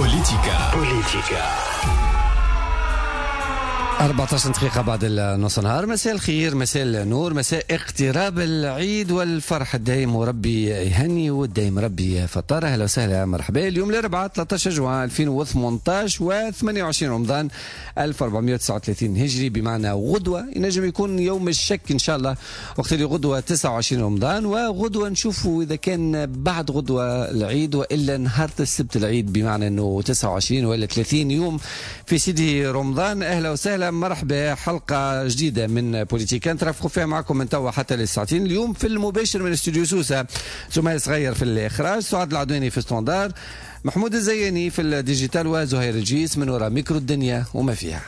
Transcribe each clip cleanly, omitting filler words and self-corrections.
بوليتيكا 14 دقيقة بعد نص نهار. مساء الخير، مساء النور، مساء اقتراب العيد والفرح. الدايم وربي يهني والدايم ربي يفطر. أهلا وسهلا، مرحبا. اليوم الأربعاء 13 جوان 2018 و 28 رمضان 1439 هجري، بمعنى غدوة ينجم يكون يوم الشك إن شاء الله، وقت اللي غدوة 29 رمضان، وغدوة نشوفوا إذا كان بعد غدوة العيد وإلا نهار السبت العيد، بمعنى أنه 29 ولا 30 يوم في سيدي رمضان. أهلا وسهلا، مرحبا. حلقة جديدة من بوليتيكا نترافقوا فيها معكم من توا حتى للساعتين. اليوم في المباشر من استوديو سوسة، سمية صغير في الإخراج، سعاد العدواني في ستاندار، محمود الزياني في الديجيتال، وزهير الجيس من وراء ميكرو الدنيا وما فيها.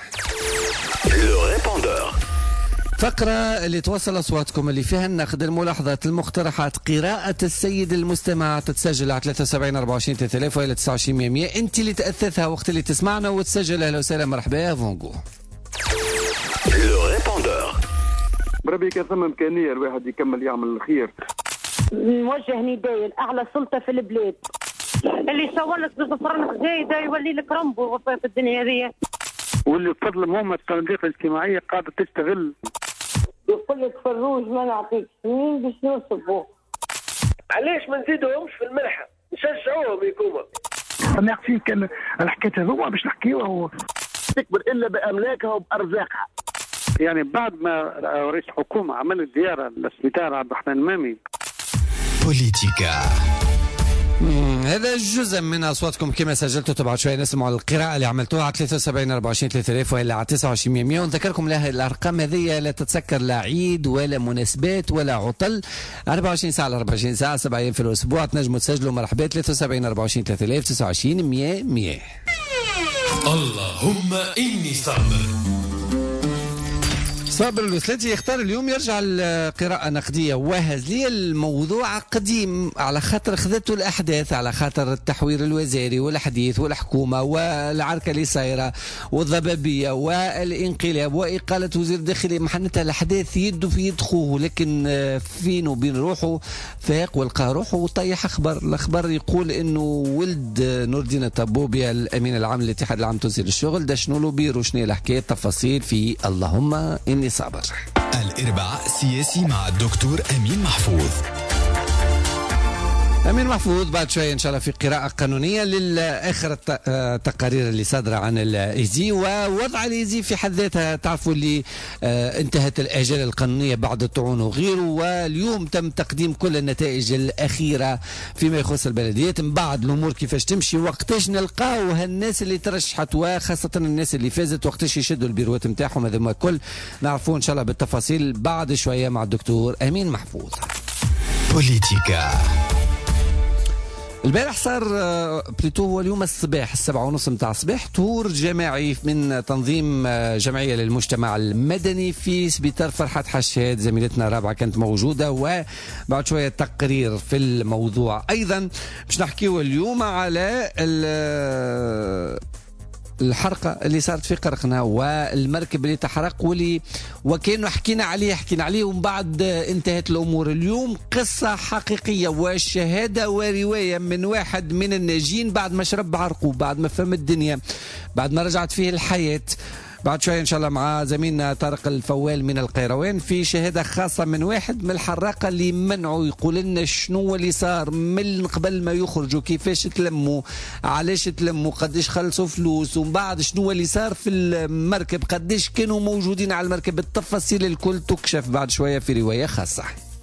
فقرة اللي توصل أصواتكم، اللي فيها النقد، الملاحظات، المقترحات، قراءة السيد المستمع، تتسجل على 73 24 3000 وإلى 29 100. أنت اللي تأثثها وقت اللي تسمعنا وتسجل. أهلا وسهلا، مرحبا. فونغو بربي كان ثم إمكانية الواحد يكمل يعمل الخير. نوجه نداء لأعلى سلطة في البلاد، اللي يصورلك بظفرنك زايدة يولي لك رمبو في الدنيا هذه، واللي بفضل مهمة التنظيف الاجتماعية قاعدة تستغل. يقول لك فروج ما نعطيك مين باش نوصفوا، علاش ما نزيدوهمش في المنحة، نشجعوهم يكونوا. أنا أحكي كان الحكاية هذوما باش نحكيوها تكبر إلا بأملاكها وبأرزاقها. يعني بعد ما رئيس الحكومة عمل زيارة للسبيطار عبد الرحمن المامي. بوليتيكا هذا جزء من اصواتكم كما سجلتوا. تبعوا شويه نسمعوا القراءه اللي عملتوها على 73 24 3000 ولا على 29 100. ونذكركم لها الارقام هذه لا تتسكر لا عيد ولا مناسبات ولا عطل. 24 ساعه على 24 ساعه، 7 ايام في الاسبوع تنجموا تسجلوا. مرحبا. 73 24 3000 29 100 100. اللهم اني صابر الوسلاتي يختار اليوم يرجع القراءة نقدية وهزلية. الموضوع قديم على خاطر خذته الأحداث، على خاطر التحوير الوزاري والحديث والحكومة والعركة اللي صايرة والضبابية والانقلاب وإقالة وزير الداخلية. محنتها الأحداث يده في يد خوه، لكن فين وبين روحه فاق والقى روحه وطيح أخبار. الأخبار يقول إنه ولد نور الدين الطبوبيا الأمين العام للاتحاد العام التونسي للشغل ده شنو له بيرو، شنو الحكاية، تفاصيل في اللهم إني صابر. الإرباع سياسي مع الدكتور أمين محفوظ. أمين محفوظ بعد شوية إن شاء الله في قراءة قانونية للآخر التقارير اللي صادرة عن الإيزي ووضع الإيزي في حد ذاتها. تعرفوا اللي انتهت الآجال القانونية بعد الطعون وغيره، واليوم تم تقديم كل النتائج الأخيرة فيما يخص البلديات. من بعد الأمور كيفاش تمشي، وقتاش نلقاو هالناس اللي ترشحت وخاصة الناس اللي فازت، وقتاش يشدوا البيروات نتاعهم. هذا ما كل نعرفوه إن شاء الله بالتفاصيل بعد شوية مع الدكتور أمين محفوظ. بوليتيكا البارح صار بليتو هو اليوم الصباح 7:30 متاع الصباح تور جماعي من تنظيم جمعية للمجتمع المدني في سبيطار فرحات حشاد. زميلتنا رابعة كانت موجودة، وبعد شوية تقرير في الموضوع. أيضا باش نحكيو اليوم على الحرقة اللي صارت في قرقنة والمركب اللي تحرق واللي وكانوا حكينا عليه ومن بعد انتهت الأمور. اليوم قصة حقيقية وشهادة ورواية من واحد من الناجين بعد ما شرب عرقه، بعد ما فهم الدنيا، بعد ما رجعت فيه الحياة. بعد شوية إن شاء الله مع زميلنا طارق الفوال من القيروان في شهادة خاصة من واحد من الحراقة اللي منعوا، يقول لنا شنو اللي صار من قبل ما يخرجوا، كيفاش تلموا، علاش تلموا، قديش خلصوا فلوس، ومن بعد شنو اللي صار في المركب، قديش كانوا موجودين على المركب. التفاصيل الكل تكشف بعد شوية في رواية خاصة.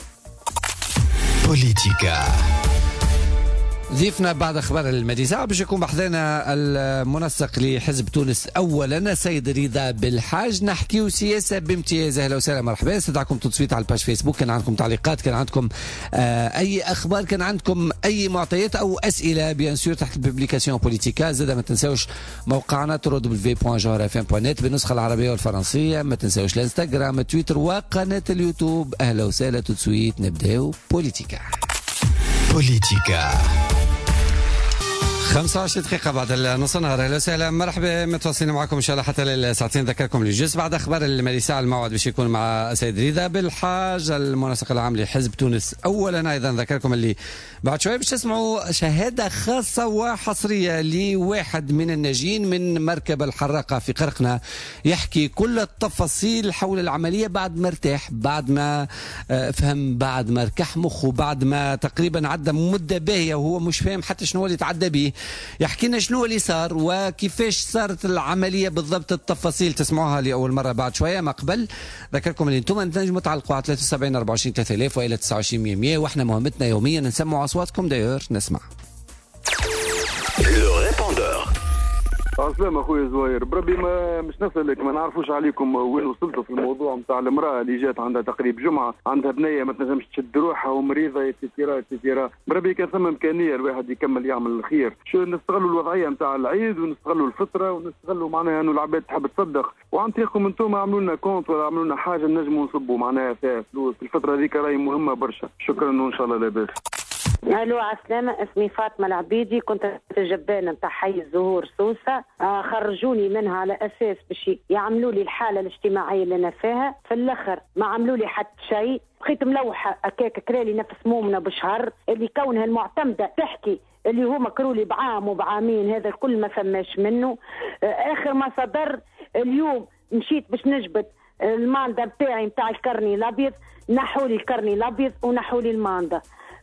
بوليتيكا ضيفنا بعد اخبار المديسة باش يكون بحذانا المنسق لحزب تونس اولا سيد رضا بالحاج. نحكيو سياسه بامتياز. اهلا وسهلا، مرحبا. استدعاكم تصويت على الباج فيسبوك، كان عندكم تعليقات، كان عندكم اي اخبار، كان عندكم اي معطيات او اسئله بيان سور تحت الببليكاسيون بوليتيكا. زاد ما تنساوش موقعنا www.johrfm.net بالنسخه العربيه والفرنسيه. ما تنساوش الانستغرام، تويتر، وقناه اليوتيوب. اهلا وسهلا، تسويت نبداو بوليتيكا. 25 دقيقة بعد نص النهار. أهلا وسهلا مرحبا، متواصلين معكم إن شاء الله حتى للساعتين. ذكركم للجزء بعد أخبار المالي ساعة الموعد باش يكون مع السيد رضا بالحاج المنسق العام لحزب تونس. أولا أيضا ذكركم اللي بعد شوية باش تسمعوا شهادة خاصة وحصرية لواحد من الناجين من مركب الحراقة في قرقنة، يحكي كل التفاصيل حول العملية بعد ما ارتاح، بعد ما فهم، بعد ما ركح مخه، بعد ما تقريبا عدى مدة باهية وهو مش فاهم حتى شنو اللي تعدى به. يحكي لنا شنو اللي صار وكيفاش صارت العملية بالضبط. التفاصيل تسمعوها لأول مرة بعد شوية. ما قبل ذكركم اللي انتم تنجموا تعلقوا على 73 24 3000 وإلى 29 100، واحنا مهمتنا يوميا نسمعوا أصواتكم. داير نسمع. عسلامة اخويا زوير، بربي ما مش نسألك، ما نعرفوش عليكم وين وصلتوا في الموضوع نتاع المرأة اللي جات عندها تقريب جمعة، عندها بنية ما تنجمش تشد روحها ومريضة تيتيرا. بربي كان ثم إمكانية الواحد يكمل يعمل الخير. شو نستغلوا الوضعية نتاع العيد ونستغلوا الفطرة ونستغلوا معناها انه العباد تحب تصدق، وعن طريقكم انتم عملوا لنا كونت ولا عملوا لنا حاجة نجموا نصبوا معناها فيها فلوس في الفترة هذيك، راهي مهمة برشا. شكرا وان شاء الله لاباس. الو عسلامة، اسمي فاطمة العبيدي، كنت الجبانة نتاع حي الزهور سوسة. خرجوني منها على اساس باش يعملوا لي الحالة الاجتماعية اللي انا فيها، في الاخر ما عملوا لي حتى شيء. بقيت ملوحة هكاك، كرالي نفس مومنا بشهر، اللي كونها المعتمدة تحكي اللي هما كرولي بعام وبعامين، هذا الكل ما فماش منه. اخر ما صدر اليوم مشيت باش نجبد الماندا بتاعي نتاع الكرني الابيض، نحولي الكرني الابيض ونحولي الماندا.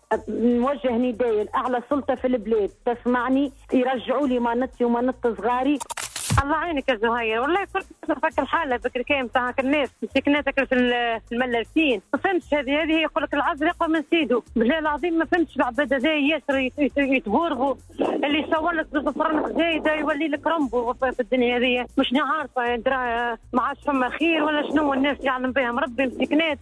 نوجه نداء لأعلى سلطة في البلاد تسمعني، يرجعوا لي مانتي ومانت صغاري. الله يعينك يا زهير، والله كنت فك الحالة بكري كاين تاع الناس مسكناتك في الملارسين. ما فهمتش هذه يقول لك العذر يقوى من سيده، بالله العظيم ما فهمتش. العباد هذا ياسر يتبورغوا، اللي يصور لك بفرنك زايده يولي لك رمبو في الدنيا هذه. مش عارفه ما عادش فما خير ولا شنو، الناس يعلم بهم ربي مسكنات.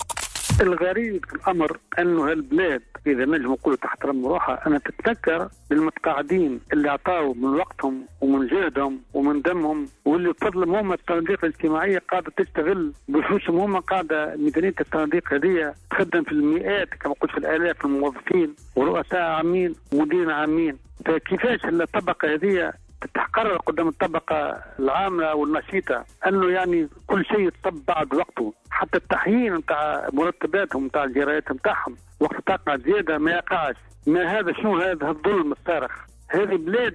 الغريب في الامر انه هالبلاد اذا نجم نقولوا تحترم روحها، انا تتذكر المتقاعدين اللي اعطاوا من وقتهم ومن جهدهم ومن دمهم، واللي بفضلهم هم التنظيف الاجتماعيه قاعده تشتغل بفلوسهم هم، قاعده ميزانيه التنظيف هذه تخدم في المئات كما قلت في الالاف الموظفين ورؤساء عامين ومديرين عامين. فكيفاش الطبقه هذه تتحقر قدام الطبقة العاملة والنشيطة انه يعني كل شيء يطب بعد وقته، حتى التحيين نتاع مرتباتهم نتاع الجرايات نتاعهم وقت تقعد زيادة ما يقعش. ما هذا شنو هذا الظلم الصارخ؟ هذه البلاد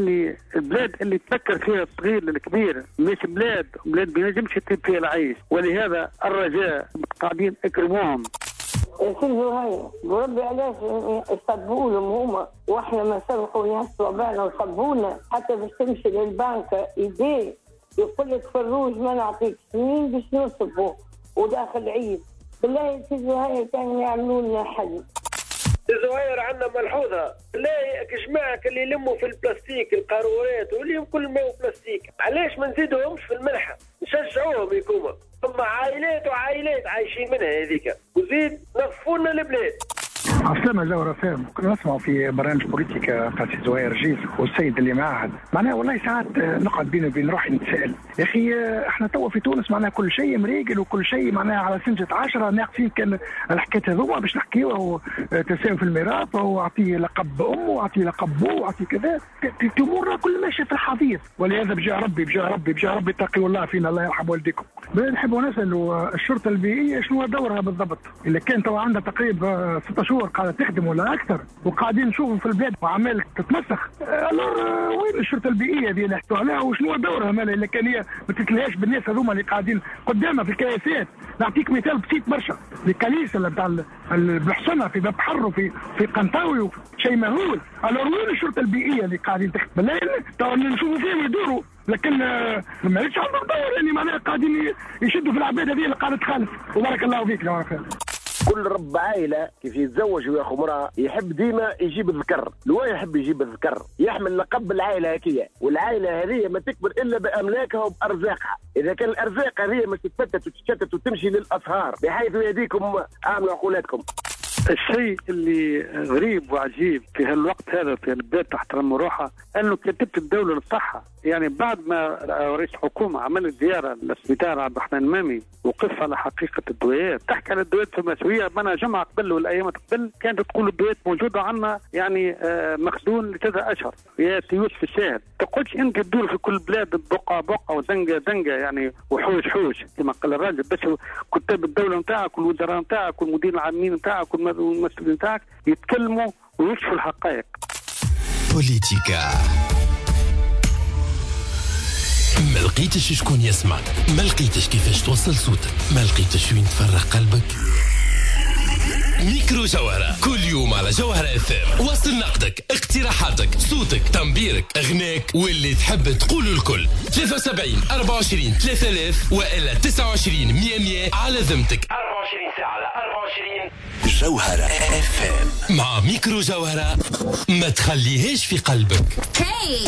اللي تفكر فيها الصغير للكبير، مش بلاد بينجمش يطيب فيها العيش. ولهذا الرجاء قاعدين اكرموهم. سيدي هاي وربي علاش يصبوا لهم هما، واحنا ما سبقوا يهزوا بعنا وصبونا حتى باش تمشي للبنك يديه يقول لك فروج ما نعطيك سنين باش نصبوا وداخل عيد. بالله سيدي هاي كانوا يعملوا لنا حل. زهير عندنا ملحوظه، لا كجماعك اللي يلموا في البلاستيك القارورات واللي كل ما هو بلاستيك، علاش ما نزيدوهمش في الملحه نشجعوهم يكونوا؟ ثم عائلات وعائلات عايشين منها هذيك، وزيد نصفوا لنا البلاد. عسلامة زهرة فهم. كنا نسمع في برامج بوليتيكا قاسي زهير جيز والسيد اللي معاه، معناها والله ساعات نقعد بيني وبين روحي نتساءل، يا اخي احنا توا في تونس معناها كل شيء مريقل وكل شيء معناها على سنجة 10 ناقصين. كان الحكاية هذوما باش نحكيوها تساوي في الميراث واعطيه لقب امه واعطيه لقب بو واعطيه كذا، تمر كل ماشي في الحضيض. ولهذا بجاه ربي تقي الله فينا، الله يرحم والديكم. نحب نسألوا الشرطة البيئية شنو دورها بالضبط؟ إلا كان توا عندها تقريبا 6 شهور قاعدة تخدم ولا أكثر، وقاعدين نشوفوا في البلاد وعمال تتمسخ، وين الشرطة البيئية دي نحكوا عليها وشنو دورها مالها إلا كان هي ما تتلهاش بالناس هذوما اللي قاعدين قدامها في الكياسات؟ نعطيك مثال بسيط برشا، الكنيسة بتاع بحصنة في باب حر وفي قنطاوي شيء مهول. وين الشرطة البيئية اللي قاعدين تخدم؟ بالله توا نشوفوا فيهم يدوروا، لكن ما ليش عندهم دور، يعني معناها قاعدين يشدوا في العباد هذه اللي قاعدة تخالف. وبارك الله فيك يا رفاق. كل رب عائلة كيف يتزوج وياخذ مرأة يحب ديما يجيب الذكر، لو يحب يجيب الذكر يحمل لقب العائلة هكية، والعائلة هذه ما تكبر إلا بأملاكها وبأرزاقها. إذا كان الأرزاق هذه ما تتفتت وتتشتت وتمشي للأصهار، بحيث يديكم أعملوا عقولاتكم. الشيء اللي غريب وعجيب في هالوقت هذا في البلاد تحترم روحها انه كتيبة الدولة للصحة يعني بعد ما رئيس الحكومة عمل زيارة للسبيطار عبد الرحمن المامي وقف على حقيقة الدويات، تحكي على الدويات في مسؤولية. أنا جمعة قبل والأيام قبل كانت تقول الدويات موجودة عندنا يعني مخزون لكذا أشهر يا يوسف الشاهد. تقولش أنت تدور في كل بلاد بقعة بقعة وزنقة زنقة يعني وحوش حوش كما قال الراجل، بس كتاب الدولة نتاعك والوزراء نتاعك والمدير العامين نتاعك والمسؤولين نتاعك يتكلموا ويكشفوا الحقائق. بوليتيكا. ما لقيتش شكون يسمعك، ما لقيتش كيفاش توصل صوتك، ما لقيتش وين تفرغ قلبك. ميكرو جوهرة كل يوم على جوهرة FM. وصل نقدك، اقتراحاتك، صوتك، تنبيرك، اغناك واللي تحب تقوله الكل. 73 24 3000 وإلا 29 100 على ذمتك. 24 ساعة على 24 جوهرة FM. مع ميكرو جوهرة ما تخليهاش في قلبك. هاي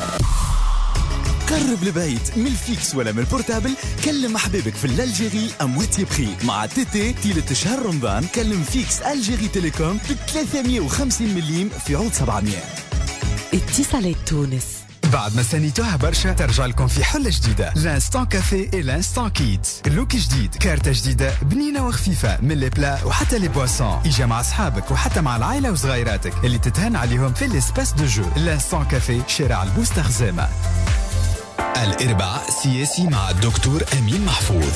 قرب البيت من الفيكس ولا من البورتابل، كلم حبيبك في الألجيري أمواتي بخي مع تيتي تيلة شهر رمضان. كلم فيكس ألجيري تيليكوم ب 350 مليم في عود 700. اتصالات تونس. بعد ما سنيتوها برشا ترجع لكم في حلة جديدة، لانستون كافي اي لانستون كيدز. لوك جديد، كارتة جديدة بنينة وخفيفة، من لي بلا وحتى لي بواسون. يجي مع اصحابك وحتى مع العائلة وصغيراتك اللي تتهان عليهم في الاسباس دو جو. لانستون كافي شارع البوستة خزامة. الإرباع سياسي مع الدكتور أمين محفوظ.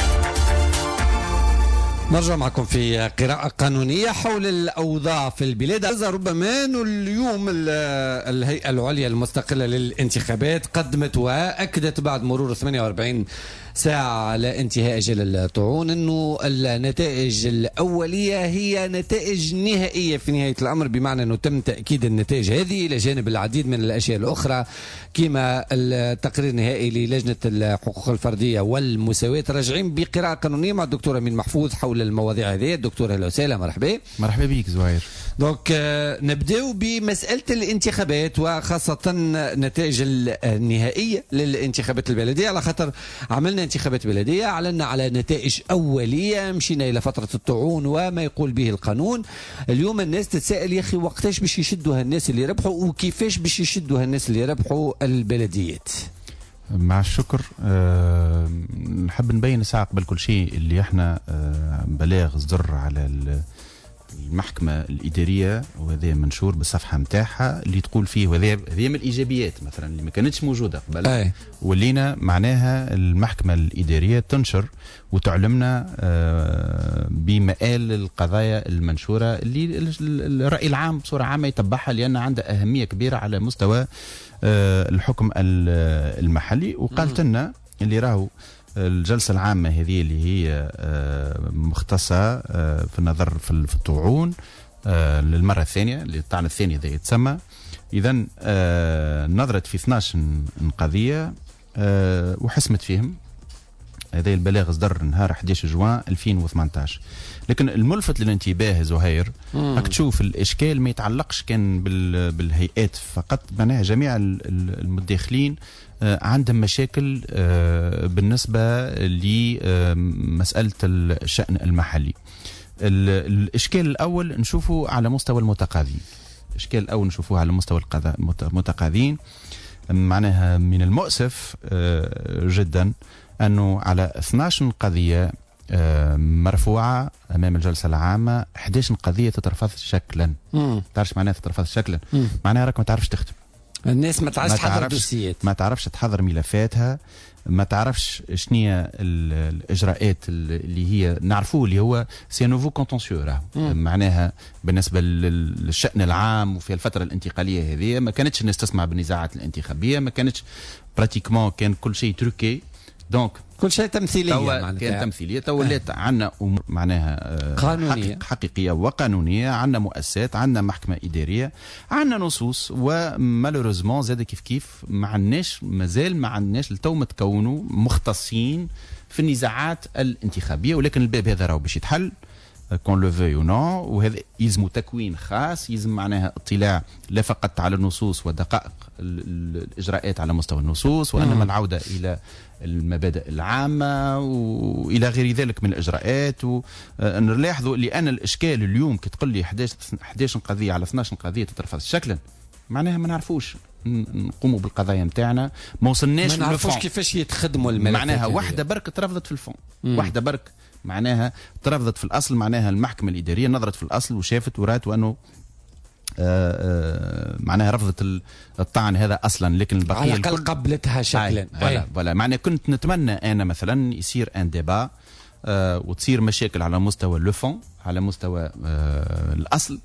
نرجع معكم في قراءة قانونية حول الأوضاع في البلاد. ربما اليوم الهيئة العليا المستقلة للانتخابات قدمت وأكدت بعد مرور 48 ساعة على انتهاء أجل الطعون أنه النتائج الأولية هي نتائج نهائية في نهاية الأمر، بمعنى أنه تم تأكيد النتائج هذه إلى جانب العديد من الأشياء الأخرى كما التقرير النهائي للجنة الحقوق الفردية والمساواة. راجعين بقراءة قانونية مع الدكتور أمين محفوظ حول المواضيع هذه. الدكتور أهلا وسهلا، مرحبا. مرحبا بك زهير. دونك نبداو بمسألة الانتخابات وخاصة النتائج النهائية للانتخابات البلدية، على خاطر عملنا انتخابات بلدية، أعلنا على نتائج أولية، مشينا إلى فترة الطعون وما يقول به القانون. اليوم الناس تتساءل يا أخي وقتاش باش يشدوا الناس اللي ربحوا وكيفاش باش يشدوا الناس اللي ربحوا البلديات. مع الشكر. نحب نبين ساعة قبل كل شيء اللي احنا بلاغ صدر على المحكمة الإدارية وهذا منشور بالصفحة متاعها اللي تقول فيه، وهذا من الإيجابيات مثلا اللي ما كانتش موجودة قبل. ولينا معناها المحكمة الإدارية تنشر وتعلمنا بمآل القضايا المنشورة اللي الرأي العام بصورة عامة يتبعها، لأن عندها أهمية كبيرة على مستوى الحكم المحلي. وقالت لنا اللي راهو الجلسة العامة هذه اللي هي مختصة في النظر في الطعون للمرة الثانية، للطعن الثاني ذا يتسمى. إذن نظرت في 12 قضية وحسمت فيهم. هذا البلاغ صدر نهار 11 جوان 2018. لكن الملفت للانتباه زهير راك تشوف الإشكال ما يتعلقش كان بالهيئات فقط، معناها جميع المتداخلين عندهم مشاكل بالنسبة لمسألة الشأن المحلي. الإشكال الأول نشوفه على مستوى المتقاضين. الإشكال الأول نشوفه على مستوى المتقاضين. معناها من المؤسف جدا أنه على 12 قضية مرفوعة أمام الجلسة العامة 11 قضية تترفض شكلا. تعرفش معناها تترفض شكلا؟ معناها راك ما تعرفش تخدم. الناس ما تعرفش تحضر دوسيات، ما تعرفش تحضر ملفاتها، ما تعرفش شنية الإجراءات اللي هي نعرفوه اللي هو سي نوفو كونتونسيو. معناها بالنسبة للشأن العام وفي الفترة الانتقالية هذه ما كانتش الناس تسمع بالنزاعات الانتخابية، ما كانتش براتيكمون، كان كل شيء تروكي. دونك كل شيء تمثيلية، كان تمثيلية. ولات عندنا معناها قانونية حقيقية وقانونية، عندنا مؤسسات، عندنا محكمة إدارية، عندنا نصوص. ومالوريزمون زاد كيف ما عندناش لتو متكونوا مختصين في النزاعات الانتخابية. ولكن الباب هذا راهو باش يتحل كون لو في او نو، وهذا يلزم تكوين خاص، يلزم معناها اطلاع لا فقط على النصوص ودقائق الاجراءات على مستوى النصوص، وانما العوده الى المبادئ العامه والى غير ذلك من الاجراءات. ونلاحظوا لان الاشكال اليوم كي تقول لي 11 قضيه على 12 قضيه تترفض شكلا، معناها ما نعرفوش نقوموا بالقضايا نتاعنا، ما وصلناش، ما نعرفوش كيفاش يتخدموا الملفات. معناها واحده برك ترفضت في الفون، واحده برك معناها ترفضت في الاصل، معناها المحكمه الاداريه نظرت في الاصل وشافت ورات وانه معناها رفضت الطعن هذا اصلا، لكن البقيه على الاقل قبلتها شكلا. ولا معناها كنت نتمنى انا مثلا يصير ان ديبا وتصير مشاكل على مستوى لو فون، على مستوى الاصل،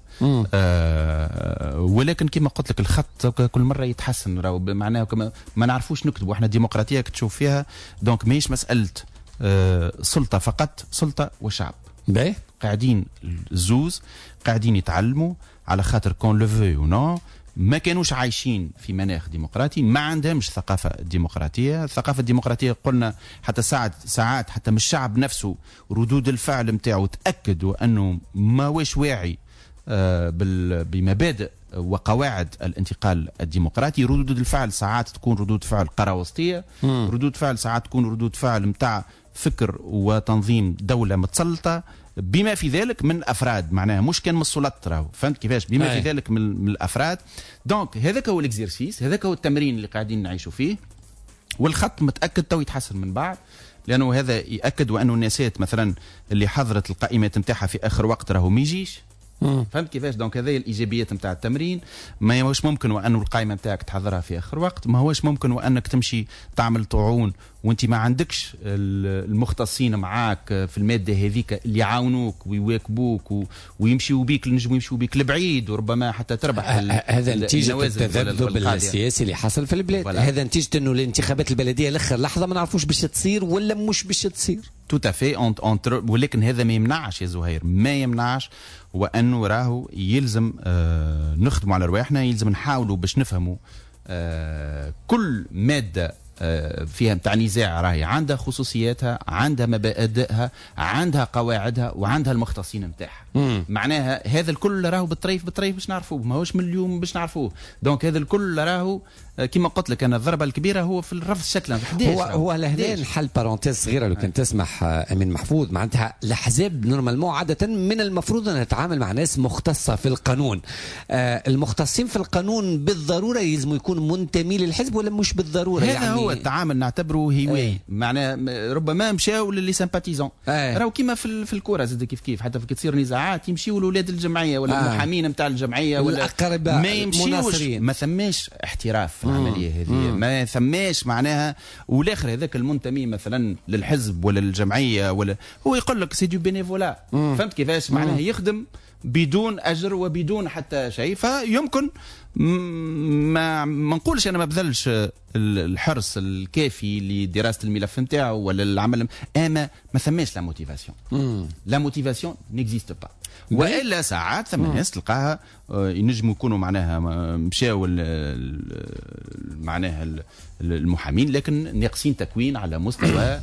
ولكن كما قلت لك الخط كل مره يتحسن، راهو معناها ما نعرفوش نكتبوا احنا ديمقراطيه تشوف فيها، دونك ماهيش مساله سلطه فقط، سلطه وشعب قاعدين الزوز قاعدين يتعلموا، على خاطر كون لو في او نو ما كانوش عايشين في مناخ ديمقراطي، ما عندهمش ثقافه ديمقراطيه. الثقافه الديمقراطيه قلنا حتى ساعات حتى من الشعب نفسه ردود الفعل نتاعو تاكدوا انه ما واش واعي بمبادئ وقواعد الانتقال الديمقراطي. ردود الفعل ساعات تكون ردود فعل قراوسطيه، ردود فعل ساعات تكون ردود فعل متاع فكر وتنظيم دوله متسلطه، بما في ذلك من الافراد، معناها مش كان من السلطات، راهو فهمت كيفاش، بما في ذلك من الافراد. دونك هذاك هو الاكزيرسيس، هذاك هو التمرين اللي قاعدين نعيشوا فيه، والخط متاكد تو يتحسن من بعد، لانه هذا ياكد وانه الناسات مثلا اللي حضرت القائمات نتاعها في اخر وقت راهو ما يجيش، فهمت كيفاش. دونك هذه الايجابيات نتاع التمرين. ما هوش ممكن وانه القائمه نتاعك تحضرها في اخر وقت، ما هوش ممكن وانك تمشي تعمل طعون وانت ما عندكش المختصين معاك في الماده هذيك اللي يعاونوك ويواكبوك ويمشيوا بيك، نجموا يمشيوا بيك لبعيد، وربما حتى تربح. هذا نتيجه التذبذب السياسي اللي حصل في البلاد، هذا نتيجه انه الانتخابات البلديه لاخر لحظه ما نعرفوش باش تصير ولا مش باش تصير. توتافي ولكن هذا ما يمنعش يا زهير، ما يمنعش وانه راهو يلزم نخدموا على رواحنا، يلزم نحاولوا باش نفهموا كل ماده فيها متاع نزاع راهي عندها خصوصياتها، عندها مبادئها، عندها قواعدها، وعندها المختصين نتاعها. معناها هذا الكل راهو بالطريف باش نعرفوه، ماهوش من اليوم باش نعرفوه. دونك هذا الكل راهو كما قلت لك انا الضربه الكبيره هو في الرفض شكلا. هو لهنا نحل بارونتيز صغيره لو كان تسمح امين محفوظ. معناتها الاحزاب نورمالمون عاده من المفروض انها تتعامل مع ناس مختصه في القانون. المختصين في القانون بالضروره يلزموا يكونوا منتمي للحزب ولا مش بالضروره؟ هذا يعني هو التعامل نعتبره هواي. معناه ربما مشاو للي سامباتيزون، راهو كيما في الكره زاد كيف حتى في تصير نزاعات يمشيوا لاولاد الجمعيه ولا المحامين نتاع الجمعيه ولا الاقرباء، ما يمشيوش، ما ثماش احتراف في العمليه هذه، ما ثماش معناها. والاخر هذاك المنتمي مثلا للحزب ولا للجمعيه ولا هو يقول لك سي دو بينيفولا، فهمت كيفاش؟ معناها يخدم بدون اجر وبدون حتى شيء. فيمكن ما نقولش انا ما بذلش الحرص الكافي لدراسه الملف نتاعو ولا العمل، اما ما ثماش لا موتيفاسيون. لا موتيفاسيون نيكزيست با. والا ساعات ثم ناس تلقاها ينجموا يكونوا معناها مشاو معناها المحامين لكن ناقصين تكوين على مستوى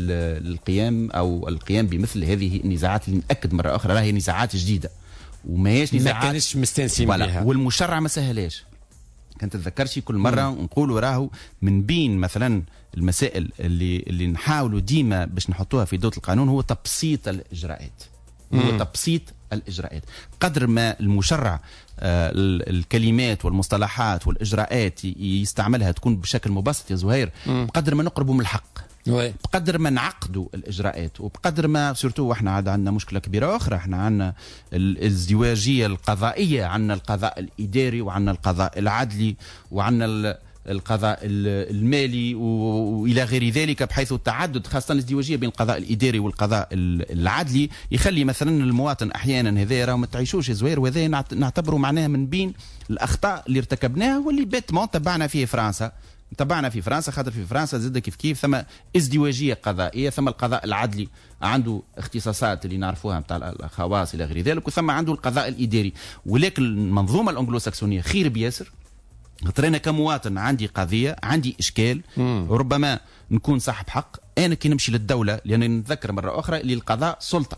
القيام بمثل هذه النزاعات اللي نأكد مره اخرى راهي نزاعات جديده وماهيش نزاعات ما كانش مستنسين بها، والمشرع ما سهلاش. كنت تتذكرش كل مره نقولوا راهو من بين مثلا المسائل اللي نحاولوا ديما باش نحطوها في دوله القانون هو تبسيط الاجراءات. هو تبسيط الاجراءات. قدر ما المشرع الكلمات والمصطلحات والاجراءات يستعملها تكون بشكل مبسط يا زهير، بقدر ما نقربوا من الحق، بقدر ما نعقدوا الاجراءات، وبقدر ما سورتو احنا عندنا مشكله كبيره اخرى، احنا عندنا الازدواجيه القضائيه، عندنا القضاء الاداري وعندنا القضاء العدلي وعندنا القضاء المالي والى غير ذلك، بحيث التعدد خاصه الازدواجيه بين القضاء الاداري والقضاء العدلي يخلي مثلا المواطن احيانا هذا راه ما تعيشوش زوير، وهذا نعتبره معناها من بين الاخطاء اللي ارتكبناها واللي بيتمون تبعنا فيه فرنسا. خاطر في فرنسا زاد كيف ثم ازدواجيه قضائيه، ثم القضاء العدلي عنده اختصاصات اللي نعرفوها نتاع الخواص الى غير ذلك، وثم عنده القضاء الاداري. ولكن المنظومه الانجلو ساكسونيه خير بياسر. خاطر انا كمواطن عندي قضيه، عندي اشكال، ربما نكون صاحب حق، انا كي نمشي للدوله، لان نتذكر مره اخرى اللي القضاء سلطه،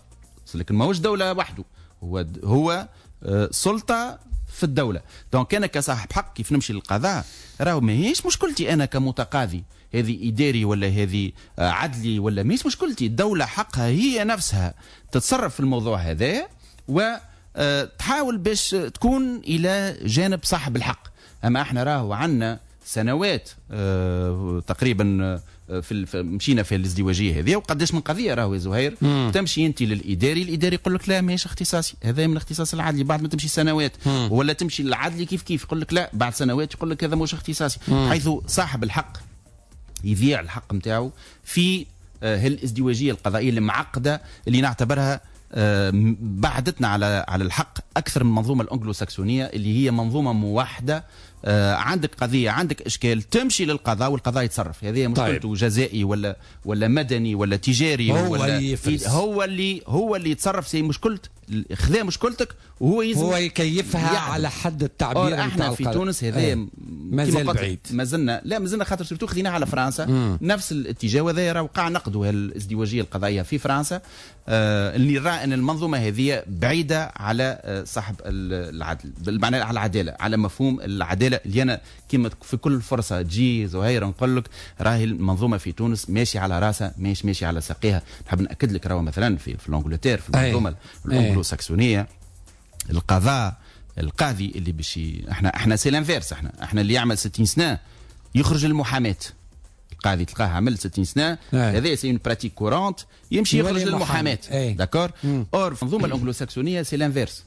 لكن ماهوش دولة وحده، هو سلطة في الدولة. دونك أنا كصاحب حق كيف نمشي للقضاء راهو ماهيش مشكلتي أنا كمتقاضي هذه إداري ولا هذه عدلي ولا ماهيش مشكلتي. الدولة حقها هي نفسها تتصرف في الموضوع هذا وتحاول باش تكون إلى جانب صاحب الحق. أما احنا راهو عنا سنوات تقريبا مشينا في الازدواجيه هذه، وقداش من قضيه راهو يا زهير تمشي انت للاداري يقول لك لا ماهيش اختصاصي، هذا من اختصاص العدلي. بعد ما تمشي سنوات ولا تمشي للعدلي كيف يقول لك لا، بعد سنوات يقول لك هذا مش اختصاصي، حيث صاحب الحق يذيع الحق نتاعو في هالازدواجيه القضائيه اللي معقده اللي نعتبرها بعدتنا على الحق اكثر من المنظومه الانجلو ساكسونيه اللي هي منظومه موحده. عندك قضيه عندك اشكال تمشي للقضاء والقضاء يتصرف. هذه مشكلته طيب. جزائي ولا مدني ولا تجاري هو اللي يتصرف. سي مشكلة خذا مشكلتك وهو هو يكيفها يعني. على حد التعبير. احنا في تونس هذا مازال بعيد، مازلنا خاطر سورتو خذيناها على فرنسا نفس الاتجاه. وهذا وقع نقدوا الازدواجيه القضائيه في فرنسا اللي رأى ان المنظومه هذه بعيده على صاحب العدل، بالمعنى على العداله، على مفهوم العداله اللي انا كما في كل فرصه تجي زهير نقول لك راهي المنظومه في تونس ماشي على راسها، ماشي على ساقيها. نحب ناكد لك راهو مثلا في الانجلتير في المنظومه الانجلو ساكسونيه القاضي اللي باش احنا سي لانفيرس، احنا اللي يعمل 60 سنه يخرج للمحاماه. القاضي تلقاه عمل 60 سنه هذا سي اون براتيك كورونت يمشي يخرج للمحاماه. داكور اور في المنظومه الانجلو ساكسونيه سي لانفيرس،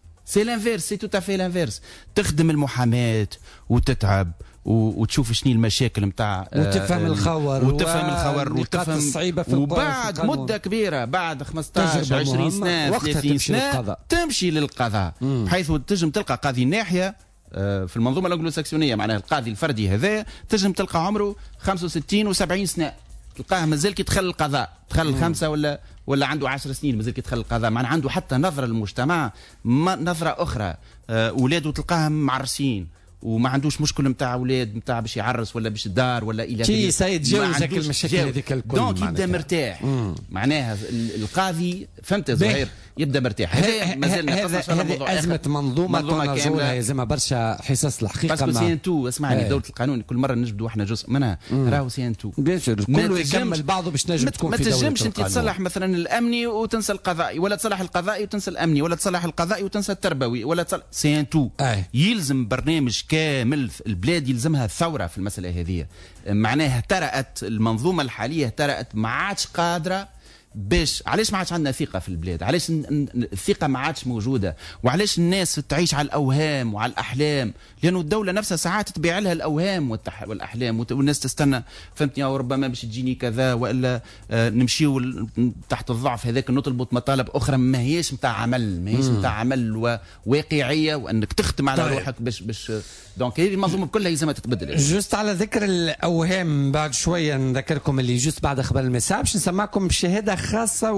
سي تو تافي لانفيرس. تخدم المحاماه وتتعب وتشوف شنو المشاكل نتاع وتفهم الخور وتفهم الصعيبه في وبعد مده كبيره بعد 15 20 سنه 30 سنه تمشي للقضاء بحيث تنجم تلقى قاضي ناحيه في المنظومه الانجلو ساكسونيه معناها القاضي الفردي هذا تنجم تلقى عمره 65 و70 سنه تلقاه مازال كي دخل القضاء دخل 5 ولا عنده 10 سنين مازال كي دخل القضاء. معناها عنده حتى نظره للمجتمع نظره اخرى. اولاده تلقاهم معرسين وما عندوش مشكل نتاع اولاد نتاع باش يعرس ولا باش دار ولا الى اخره. كي سيتجاوزك المشاكل هذيك الكل دونك يبدا مرتاح. معناها القاضي فهمت زهير يبدا مرتاح. هذا ازمه منظومه تنظرها يلزمها برشا حصص الحقيقه. باسكو سي ان تو اسمعني دوله القانون كل مره نجبدوا احنا جزء منها راهو سي ان تو بيان سور كله يكمل بعضه باش نجم تكون في دوله القانون. ما تنجمش انت تصلح مثلا الامني وتنسى القضائي ولا تصلح القضائي وتنسى الامني ولا تصلح القضائي وتنسى التربوي ولا سي ان تو. يلزم برنامج كامل. البلاد يلزمها ثوره في المساله هذه. معناها ترأت المنظومه الحاليه ما عادش قادره باش. علاش ما عادش عندنا ثقه في البلاد؟ علاش الثقه ما عادش موجوده؟ وعلاش الناس تعيش على الاوهام وعلى الاحلام؟ لانه الدوله نفسها ساعات تبيع لها الاوهام والاحلام والناس تستنى فهمتني وربما باش تجيني كذا والا نمشيو تحت الضعف هذاك نطلبوا مطالب اخرى ما هيش نتاع عمل وواقعيه وانك تختم على روحك باش دونك هذه المنظومه كلها لازمها تتبدل. جوست على ذكر الاوهام بعد شويه نذكركم اللي جوست بعد اخبار المساء باش نسمعكم بشهاده خاصه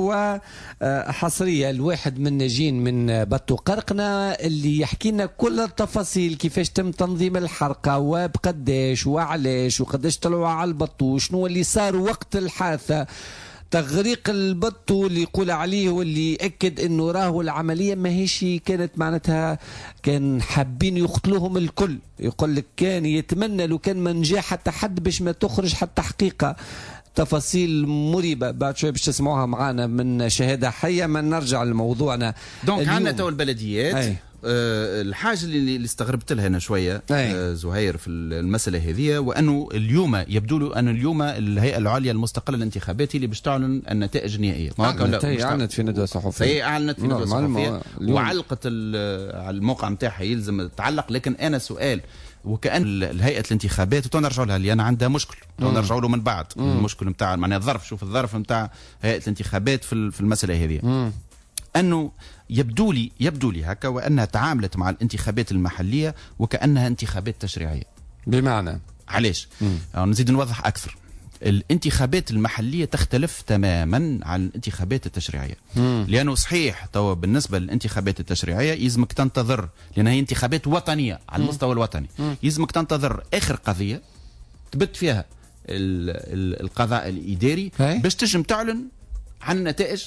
وحصريه لواحد من الناجين من بطو قرقنه اللي يحكي لنا كل التفاصيل كيفاش تم تنظيم الحرقه وبقداش وعلاش وقداش طلعوا على البطو شنو اللي صار وقت الحادثه. تغريق البطو اللي يقول عليه واللي يأكد انه راهو العمليه ما هيش كانت معناتها كان حابين يقتلوهم الكل. يقول لك كان يتمنى لو كان ما نجا حتى حد باش ما تخرج حتى حقيقه. تفاصيل مريبه بعد شويه باش تسمعوها معنا من شهاده حيه. ما نرجع لموضوعنا. دونك عندنا تو البلديات. الحاجه اللي استغربت لها انا شويه زهير في المساله هذه وانه اليوم يبدو له ان اليوم الهيئه العليا المستقله للانتخابات اللي باش تعلن النتائج النهائيه. اعلنت في ندوه صحفيه. هي اعلنت في ندوه صحفيه وعلقت على الموقع نتاعها يلزم تعلق. لكن انا سؤال وكأن الهيئة الانتخابات تنرجعوا لها اللي أنا عندها مشكل تنرجعوا له من بعد المشكل نتاع معناها الظرف. شوف الظرف نتاع هيئة الانتخابات في المسألة هذه أنه يبدو لي هكا وأنها تعاملت مع الانتخابات المحلية وكأنها انتخابات تشريعية. بمعنى علاش؟ نزيد نوضح أكثر. الانتخابات المحلية تختلف تماما عن الانتخابات التشريعية. لأنه صحيح توا بالنسبة للانتخابات التشريعية يلزمك تنتظر لأنها هي انتخابات وطنية على المستوى الوطني. يلزمك تنتظر آخر قضية تبت فيها القضاء الإداري باش تنجم تعلن عن نتائج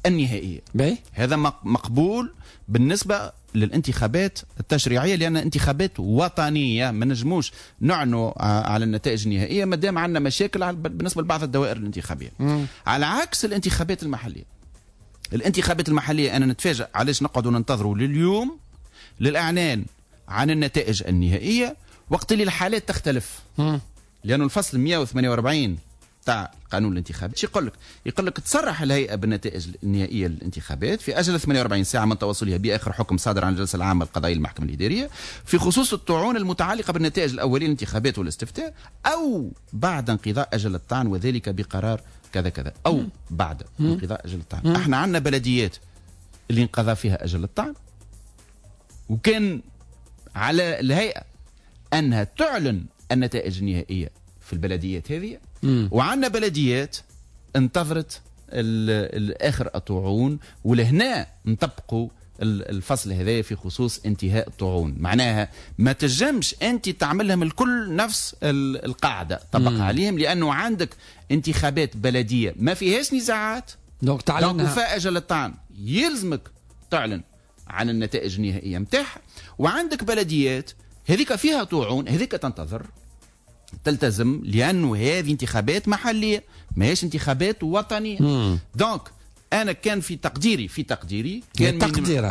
النهائية. هذا مقبول بالنسبة للانتخابات التشريعية، لأن انتخابات وطنية ما نجموش نعنوا على النتائج النهائية ما دام عندنا مشاكل بالنسبة لبعض الدوائر الانتخابية. على عكس الانتخابات المحلية. الانتخابات المحلية أنا نتفاجأ علاش نقعدوا ننتظروا لليوم للإعلان عن النتائج النهائية وقت اللي الحالات تختلف. لأنه الفصل 148 تاع قانون الانتخابات يقول لك تصرح الهيئة بالنتائج النهائية للانتخابات في أجل 48 ساعة من توصلها بآخر حكم صادر عن الجلسة العامة القضائية للمحكمة الإدارية في خصوص الطعون المتعلقة بالنتائج الأولية للانتخابات والاستفتاء، أو بعد انقضاء أجل الطعن وذلك بقرار كذا كذا، أو بعد انقضاء أجل الطعن. احنا عندنا بلديات اللي انقضى فيها أجل الطعن وكان على الهيئة أنها تعلن النتائج النهائية في البلديات هذه، وعندنا بلديات انتظرت الآخر الطعون ولهنا نطبقوا الفصل هذا في خصوص انتهاء الطعون. معناها ما تجمش أنت تعملهم الكل نفس القاعدة طبق عليهم، لأنه عندك انتخابات بلدية ما فيهاش نزاعات دونك تعلنها وفاء أجل الطعن يلزمك تعلن عن النتائج النهائية متاعها، وعندك بلديات هذيك فيها طعون هذيك تنتظر تلتزم، لأنه هذه انتخابات محلية ماهيش انتخابات وطنية. دونك أنا كان في تقديري كان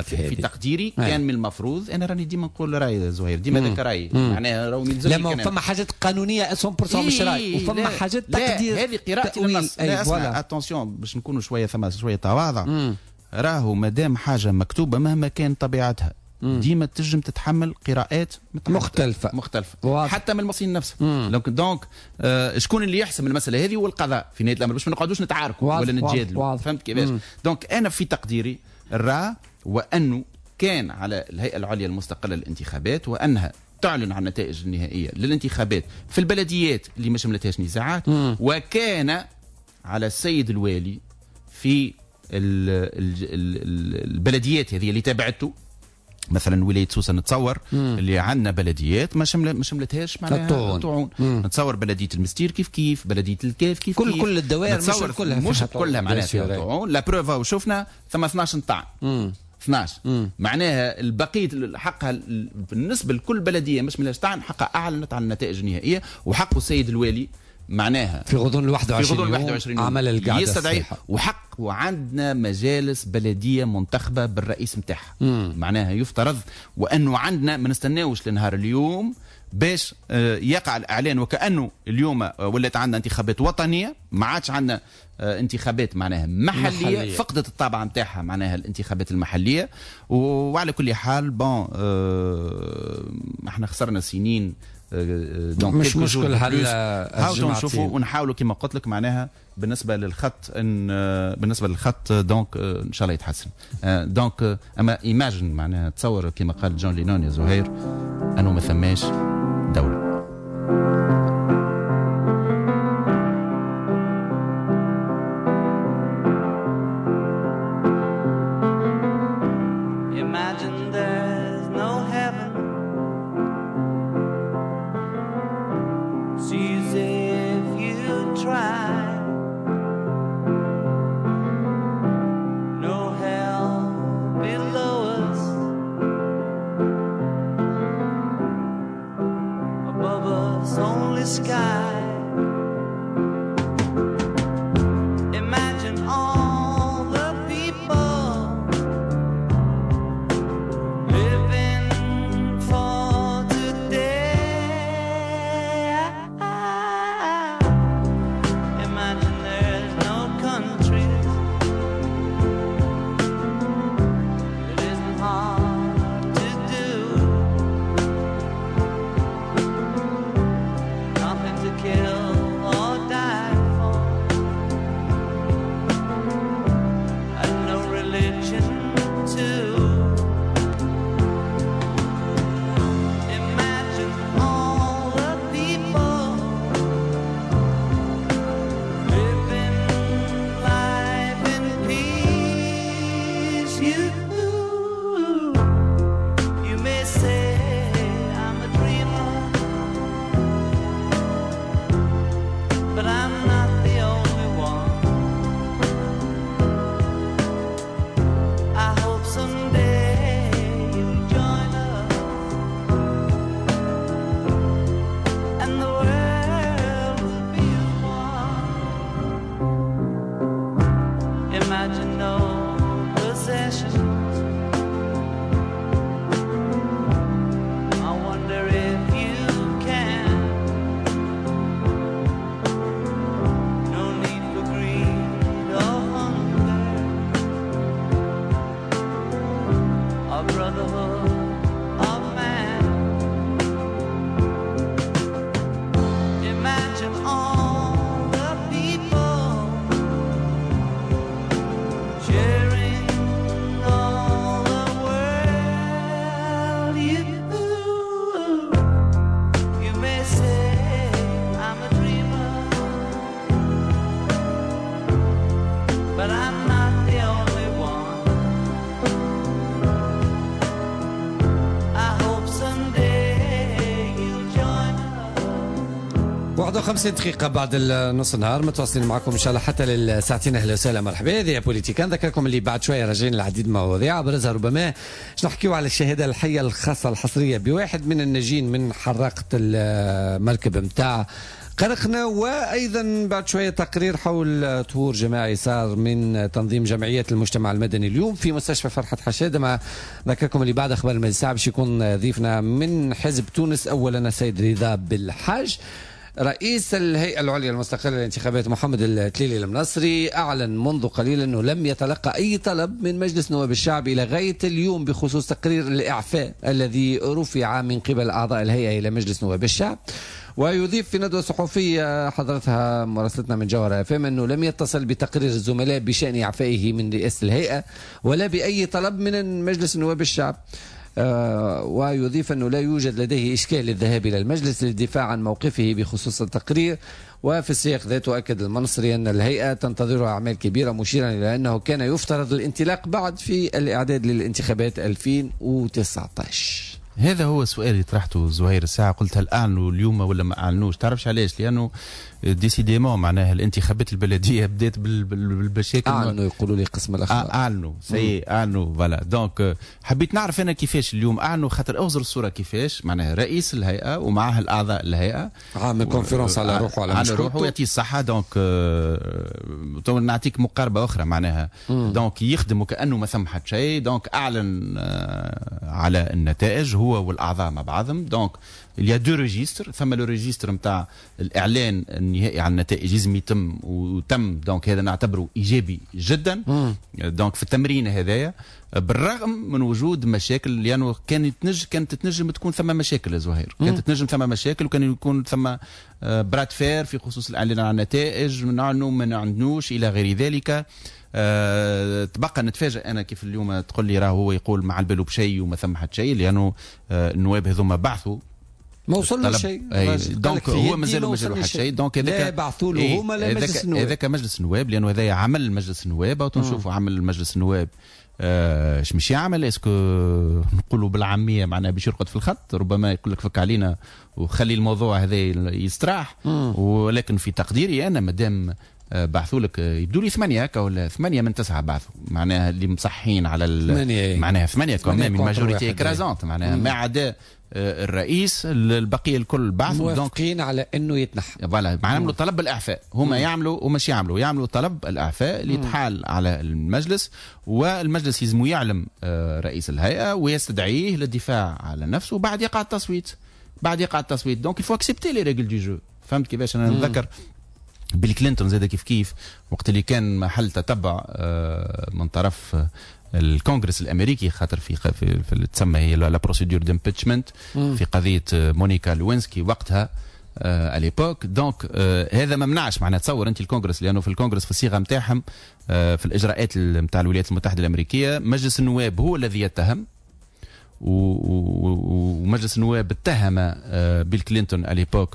كان من المفروض، أنا راني ديما نقول رأي زهير ديما ذاك رأيي، معناها راهو يلزمني. لما فما حاجات قانونية 100% مش رأي، وفما حاجات تقدير. هذه قراءة النص. لا اسمع اتونسيون باش نكونوا شوية تواضع. راهو مادام حاجة مكتوبة مهما كان طبيعتها ديما تنجم تتحمل قراءات مختلفة حتى من المصريين نفسه. دونك شكون اللي يحسم المسألة هذه؟ والقضاء في نهاية الأمر، باش ما نقعدوش نتعاركوا ولا نتجادلوا. فهمت كيفاش؟ دونك أنا في تقديري الرأي وأنه كان على الهيئة العليا المستقلة للانتخابات وأنها تعلن عن النتائج النهائية للانتخابات في البلديات اللي ما شملتهاش نزاعات، وكان على السيد الوالي في البلديات هذه اللي تابعته، مثلا ولاية سوسة نتصور اللي عندنا بلديات ما شملتهاش معناها الطعون. نتصور بلدية المستير كيف بلدية الكاف كيف كل الدوائر مش كلها معناها فيها طعون. لا بروفا وشوفنا ثم 12 طعن 12 معناها البقية حقها بالنسبة لكل بلدية مش ملاش طعن حقها أعلنت عن النتائج النهائية، وحق السيد الوالي معناها في غضون 21 عمل القعدة يستدعي وحق. وعندنا مجالس بلدية منتخبة بالرئيس متاعها، معناها يفترض وأنه عندنا ما نستناوش لنهار اليوم باش يقع الإعلان وكأنه اليوم ولات عندنا انتخابات وطنية، ما عادش عندنا انتخابات معناها محلية. فقدت الطابع متاعها معناها الانتخابات المحلية. وعلى كل حال احنا خسرنا سنين، مش مشكل هاو نشوفوا ونحاولوا كما قلت لك معناها بالنسبه للخط دونك ان شاء الله يتحسن. دونك اما ايماجن معناها تصور كما قال جون لينون يا زهير انه ما ثماش دوله. 51 دقيقة بعد نص النهار، متواصلين معكم إن شاء الله حتى للساعتين. أهلا وسهلا مرحبا. هذه بوليتيكا، نذكركم اللي بعد شوية راجعين العديد من المواضيع أبرزها ربما نحكيو على الشهادة الحية الخاصة الحصرية بواحد من الناجين من حراقة المركب متاع قرقنا، وأيضا بعد شوية تقرير حول طهور جماعي صار من تنظيم جمعيات المجتمع المدني اليوم في مستشفى فرحة حشادة. مع ذكركم اللي بعد أخبار المجلس الساعة باش يكون ضيفنا من حزب تونس. أولا السيد رضا بالحاج رئيس الهيئة العليا المستقلة للانتخابات محمد التليلي المنصري أعلن منذ قليل أنه لم يتلقى أي طلب من مجلس نواب الشعب إلى غاية اليوم بخصوص تقرير الإعفاء الذي رفع من قبل أعضاء الهيئة إلى مجلس نواب الشعب. ويضيف في ندوة صحفية حضرتها مراسلتنا من جوهر FM أنه لم يتصل بتقرير الزملاء بشأن إعفائه من رئاسة الهيئة ولا بأي طلب من مجلس نواب الشعب. ويضيف أنه لا يوجد لديه إشكال للذهاب إلى المجلس للدفاع عن موقفه بخصوص التقرير. وفي السياق ذاته أكد المنصري أن الهيئة تنتظرها أعمال كبيرة، مشيرا إلى أنه كان يفترض الانطلاق بعد في الإعداد للانتخابات 2019. هذا هو السؤال اللي طرحته زهير الساعة، قلت هل أعلنوا اليوم ولا ما أعلنوش؟ تعرفش علاش؟ لأنه ديسيديمون معناها الانتخابات البلدية بدات بالمشاكل. أعلنوا يقولوا لي قسم الأخبار. أعلنوا أعلنوا فوالا. دونك حبيت نعرف أنا كيفاش اليوم أعلنوا، خاطر أغزر الصورة كيفاش معناها رئيس الهيئة ومعها الأعضاء الهيئة عامل كونفرنس على روحه على روحه يعطيه الصحة. دونك نعطيك مقاربة أخرى معناها دونك يخدم وكأنه ما ثم حد شيء. دونك أعلن على النتائج هو والأعضاء مع بعضهم. دونك il y a deux registres. ثم لو ريجستر نتاع الإعلان النهائي عن النتائج لازم يتم وتم. دونك هذا نعتبره إيجابي جدا. دونك في التمرين هذايا بالرغم من وجود مشاكل، لأنه كانت تنجم تكون ثم مشاكل زهير، كانت تنجم ثم مشاكل، وكان يكون ثم براد فير في خصوص الإعلان عن النتائج، نعنو ما نعنوش إلى غير ذلك. تبقى نتفاجأ أنا كيف اليوم تقول لي راه هو يقول ما على باله بشيء وما ثم حد شيء، لأنه النواب هذوما بعثوا ما وصلوا شيء. دونك هو مازال ما جالو حد شيء. دونك هذاك بعثوا له هما لا مجلس النواب. هذاك مجلس النواب، لأنه هذا عمل مجلس النواب. أو تنشوفوا عمل مجلس النواب اش مش يعمل. اسكو نقولوا بالعاميه معناها باش يرقد في الخط، ربما يقول لك فك علينا وخلي الموضوع هذا يستراح. ولكن في تقديري انا مادام بعثوا لك يبدو لي 8 هكا ولا 8 من 9 بعثوا معناها اللي مصحين على معناها 8 كمان من ماجوريتي اكرازونت معناها ما عدا الرئيس. البقيه الكل بعثوا موافقين على انه يتنحى. فوالا معناها طلب بالاعفاء. هما يعملوا ومش يعملوا طلب الاعفاء اللي يتحال على المجلس، والمجلس يلزم يعلم رئيس الهيئه ويستدعيه للدفاع على نفسه بعد يقع التصويت. دونك يفو اكسبتي لي ريغل دو جو. فهمت كيفاش؟ انا نتذكر بيل كلينتون زاد كيف وقت اللي كان محل تتبع من طرف الكونغرس الامريكي، خاطر في تسمى هي لا بروسيدور ديمبيتشمنت في قضيه مونيكا لوينسكي وقتها اليبوك. دونك هذا ما منعش معناها تصور انت الكونغرس، لانه في الكونغرس في الصيغه نتاعهم في الاجراءات نتاع الولايات المتحده الامريكيه مجلس النواب هو الذي يتهم، ومجلس النواب اتهم بيل كلينتون اليبوك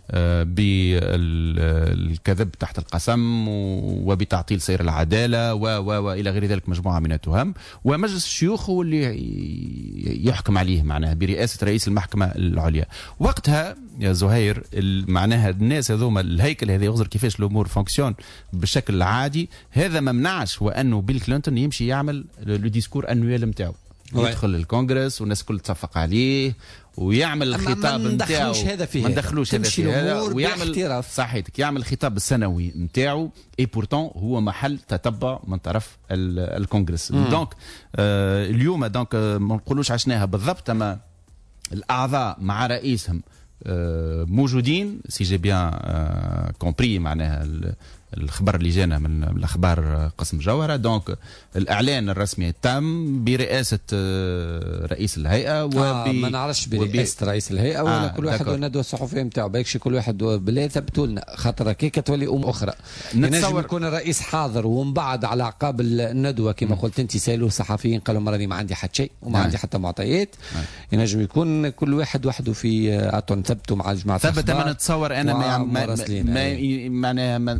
بالكذب تحت القسم وبتعطيل سير العداله والى غير ذلك مجموعه من التهم. ومجلس الشيوخ هو اللي يحكم عليه معناها برئاسه رئيس المحكمه العليا. وقتها يا زهير معناها الناس هذوما الهيكل هذا يغزر كيفاش الامور فونكسيون بشكل عادي. هذا ما منعش وانه بيل كلينتون يمشي يعمل لو ديسكور انويل نتاعو، يدخل الكونغرس والناس الكل تصفق عليه ويعمل الخطاب نتاعو. ما ندخلوش هذا في هذا ويعمل صحيتك يعمل الخطاب السنوي نتاعو. اي بورتون هو محل تتبع من طرف الكونغرس. دونك اليوم دونك ما نقولوش عشناها بالضبط، اما الاعضاء مع رئيسهم موجودين سي جي بيان كومبري معناها الخبر اللي جانا من الاخبار قسم جوهره. دونك الاعلان الرسمي تم برئاسه رئيس الهيئه ما نعرفش برئاسه رئيس الهيئه ولا كل واحد والندوه الصحفيه نتاعو. باكش كل واحد بالله ثبتوا لنا، خاطر كيكه تولي اخرى. نجم يكون الرئيس حاضر ومن بعد على اعقاب الندوه كما قلت انت سالوا الصحفيين قالوا مرة ما عندي حتى شيء وما عندي حتى معطيات. ينجم يكون كل واحد وحده في عطوا ثبتوا مع جماعه ثبت. ما نتصور انا معناها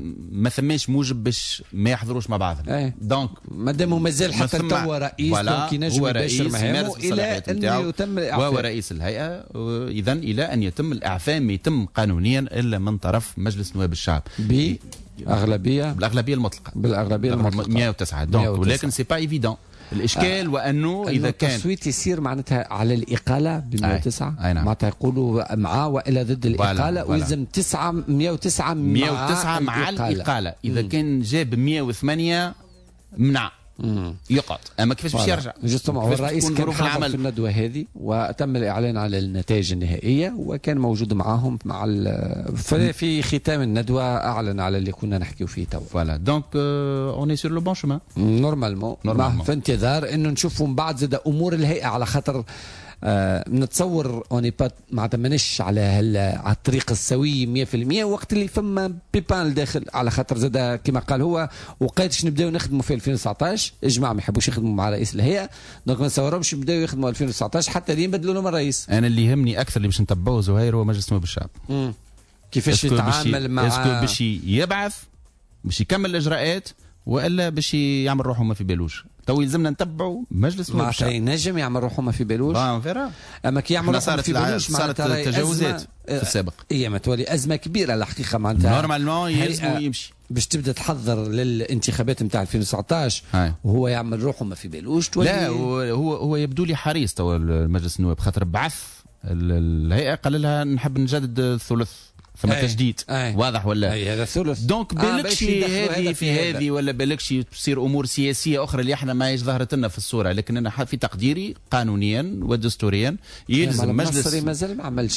ما ثماش موجب باش ما يحضروش مع بعضهم. دونك مادام مازال حتى توا رئيس دونك ينجم يباشر مهامه الى ان يتم وهو رئيس الهيئه، اذا الى ان يتم الاعفاء ما يتم قانونيا الا من طرف مجلس نواب الشعب بالاغلبيه المطلقه 109. دونك ولكن سي با ايفيدون الاشكال وانه اذا كان التصويت يصير معناتها على الاقاله ب 109 معناتها يقولوا مع والا ضد الاقاله ويلزم 109 مع الاقاله. اذا كان جاب 108 منع يقعد. اما كيفاش باش يرجع؟ جوستومون الرئيس كان حاضر في الندوه هذه وتم الاعلان على النتائج النهائيه وكان موجود معهم مع في ختام الندوه اعلن على اللي كنا نحكيو فيه تو. فوالا دونك اون سور لو بون شومان نورمالمون في انتظار انه نشوفوا من بعد زاد امور الهيئه، على خاطر نتصور اوني با معناتها مانيش على الطريق السوي 100% وقت اللي فما بيبان الداخل، على خاطر زاد كما قال هو وقيتش نبداو نخدموا في 2019 الجماعه ما يحبوش يخدموا مع رئيس الهيئه، دونك ما نتصورهمش يبداو يخدموا 2019 حتى اللي يبدلوا لهم الرئيس. انا اللي يهمني اكثر اللي باش نتبعوه زهير هو مجلس نواب الشعب كيفاش يتعامل مع اسكو باش يبعث باش يكمل الاجراءات والا باش يعمل روحه ما في بالوش. تو يلزمنا نتبعوا مجلس نواب الشعب. ينجم يعمل روحه ما في بالوش اما كي يعمل روحه ما في بالوش صارت تجاوزات في السابق. ما تولي ازمه كبيره الحقيقه معناتها نورمالمون يلزم يمشي باش تبدا تحضر للانتخابات نتاع 2019 وهو يعمل روحه ما في بالوش. لا هو يبدو لي حريص تو المجلس النواب خاطر بعث الهيئه قال لها نحب نجدد الثلث ثم تجديد واضح ولا هذا ثلث. دونك بالكش هذه في هذه ولا بالكش تصير امور سياسيه اخرى اللي احنا ما ظهرت لنا في الصوره، لكن انا في تقديري قانونيا ودستوريا يلزم مجلس مازال ما عملش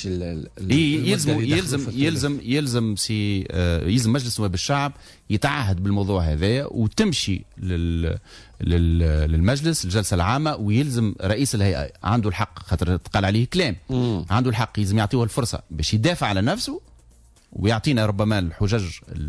يلزم مجلس نواب الشعب يتعهد بالموضوع هذا وتمشي للمجلس الجلسه العامه، ويلزم رئيس الهيئه عنده الحق خاطر تقال عليه كلام عنده الحق يلزم يعطيه الفرصه باش يدافع على نفسه ويعطينا ربما الحجج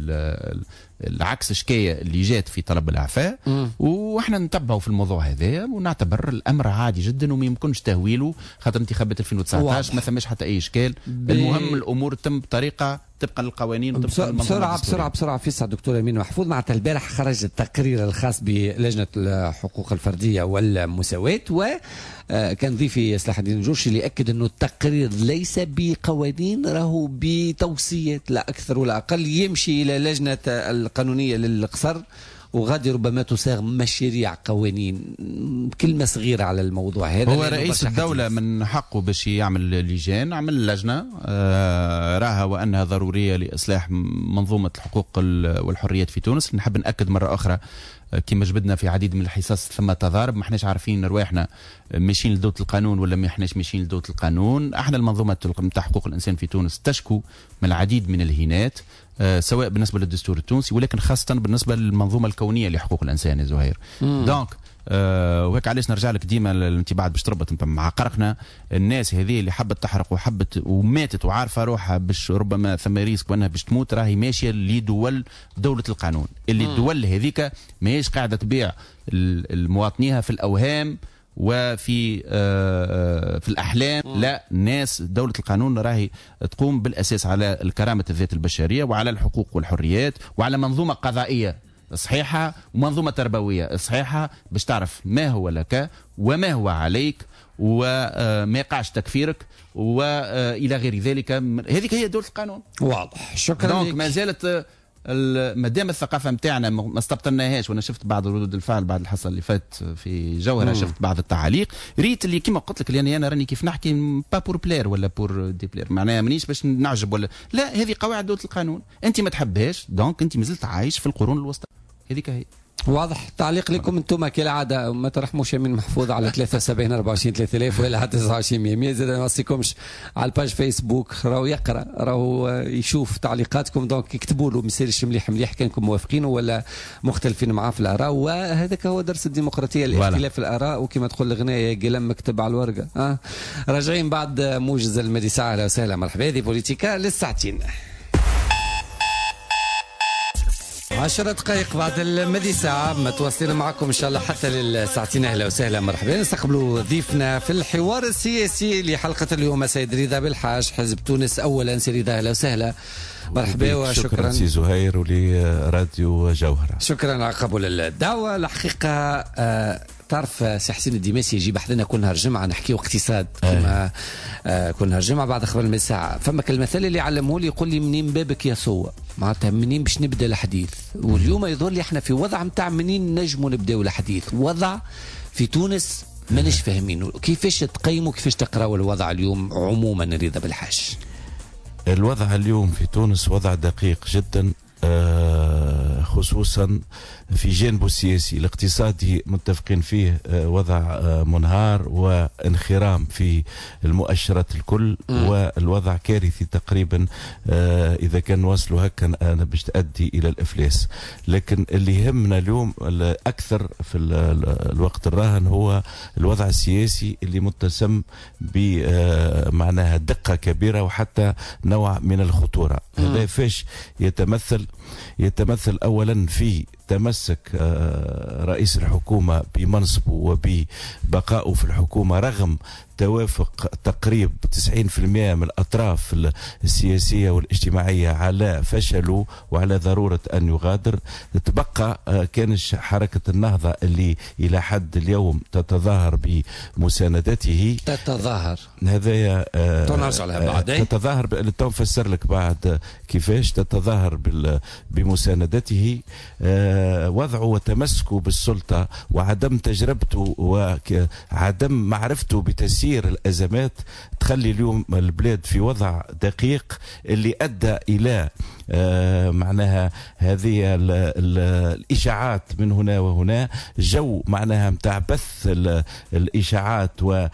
العكس شكايه اللي جات في طلب الاعفاء واحنا نتبعوا في الموضوع هذا ونعتبر الامر عادي جدا وما يمكنش تهويله خاطر انتخابات 2019 ما ثماش حتى اي اشكال. المهم الامور تم بطريقه طبقا للقوانين وطبقا بسرعه في دكتور امين محفوظ. معناتها البارح خرج التقرير الخاص بلجنه الحقوق الفرديه والمساواه وكان ضيفي صلاح الدين الجرشي اللي اكد انه التقرير ليس بقوانين راهو بتوصيات لا اكثر ولا اقل، يمشي الى لجنه القانونيه للقصر وغادي ربما تصاغ مشاريع قوانين. كلمه صغيره على الموضوع هذا. هو رئيس الدوله من حقه باش يعمل لجان، عمل لجنه راها وانها ضروريه لاصلاح منظومه الحقوق والحريات في تونس. نحب ناكد مره اخرى كما جبدنا في عديد من الحصص ثم تضارب، ما احناش عارفين رواحنا ماشيين لدولة القانون ولا ما احناش ماشيين لدولة القانون. احنا المنظومه نتاع حقوق الانسان في تونس تشكو من العديد من الهينات سواء بالنسبه للدستور التونسي ولكن خاصه بالنسبه للمنظومه الكونيه لحقوق الانسان يا زهير. دونك وهيك علاش نرجع لك ديما انت بعد باش تربط مع قرقنا الناس هذه اللي حبت تحرق وحبت وماتت وعارفه روحها باش ربما ثم ريسك وانها باش تموت، راهي ماشيه لدول دوله القانون اللي الدول هذيك ماهيش قاعده تبيع المواطنيها في الاوهام وفي في الاحلام. لا، ناس دوله القانون راهي تقوم بالاساس على الكرامه الذات البشريه وعلى الحقوق والحريات وعلى منظومه قضائيه صحيحه ومنظومه تربويه صحيحه باش تعرف ما هو لك وما هو عليك وما يقعش تكفيرك والى غير ذلك. هذيك هي دوله القانون. واضح. شكرا لك. ما زالت مادام الثقافه نتاعنا ما استبطلناهاش، وانا شفت بعض ردود الفعل بعد الحصه اللي فات في جوهره شفت بعض التعاليق ريت اللي كما قلت لك اللي انا راني كيف نحكي با بور بلير ولا بور دي بلير، معناها مانيش باش نعجب ولا لا، هذه قواعد دوله القانون انت ما تحبهاش دونك انت مازلت عايش في القرون الوسطى. هذيك هي. واضح. تعليق لكم انتم كالعاده ما ترحموش يمين محفوظ على 73 24 3000 ولا 29 100 زاد ما نوصيكمش على الباج فيسبوك راهو يقرا راهو يشوف تعليقاتكم دونك اكتبوا له ما يصيرش مليح كانكم موافقين ولا مختلفين معاه في الاراء. وهذاك هو درس الديمقراطيه الاختلاف الاراء وكما تقول الغنايه قلم مكتب على الورقه. راجعين بعد موجز المدي ساعه. اهلا وسهلا مرحبا. هذه بوليتيكا للساعتين. 10 دقائق بعد المدي ساعة، متواصلين معكم إن شاء الله حتى للساعتين. أهلا وسهلا، مرحبا. نستقبلوا ضيفنا في الحوار السياسي لحلقة اليوم السيد رضا بالحاج، حزب تونس أولا. سي رضا أهلا وسهلا، مرحبا وشكرا. شكرا سي زهير ولراديو جوهرة. شكرا على قبول الدعوة. الحقيقة تعرف سي حسين الدماسي يجي بحثنا كل نهار جمعة نحكيو اقتصاد كما كل نهار جمعة بعد خبر الماء ساعة. فما المثل اللي علمه لي يقول لي منين بابك يا صوة، معناتها منين باش نبدا الحديث. واليوم يظهر لي احنا في وضع متاع منين نجموا نبداو الحديث، وضع في تونس مانيش فاهمينه. كيفاش تقيموا كيفاش تقراوا الوضع اليوم عموما رضا بالحاج؟ الوضع اليوم في تونس وضع دقيق جدا، خصوصا في جانبه السياسي. الاقتصادي متفقين فيه وضع منهار وانخرام في المؤشرات الكل، والوضع كارثي تقريبا. إذا كان وصلوا هكا أنا باش تؤدي إلى الإفلاس. لكن اللي يهمنا اليوم الأكثر في الوقت الراهن هو الوضع السياسي اللي متسم بمعناها دقة كبيرة وحتى نوع من الخطورة. هذا فاش يتمثل أولا في تمسك رئيس الحكومة بمنصبه وببقائه في الحكومة رغم توافق تقريب 90% من الأطراف السياسية والاجتماعية على فشله وعلى ضرورة أن يغادر. تبقى كان حركة النهضة اللي إلى حد اليوم تتظاهر بمساندته. هذايا تنرجع لها بعدين. تتظاهر نفسر لك بعد كيفاش تتظاهر بمساندته. وضعه وتمسكه بالسلطة وعدم تجربته وعدم معرفته بتسيير الأزمات تخلي اليوم البلاد في وضع دقيق اللي أدى إلى معناها هذه الإشاعات من هنا وهنا، جو معناها متاع بث الإشاعات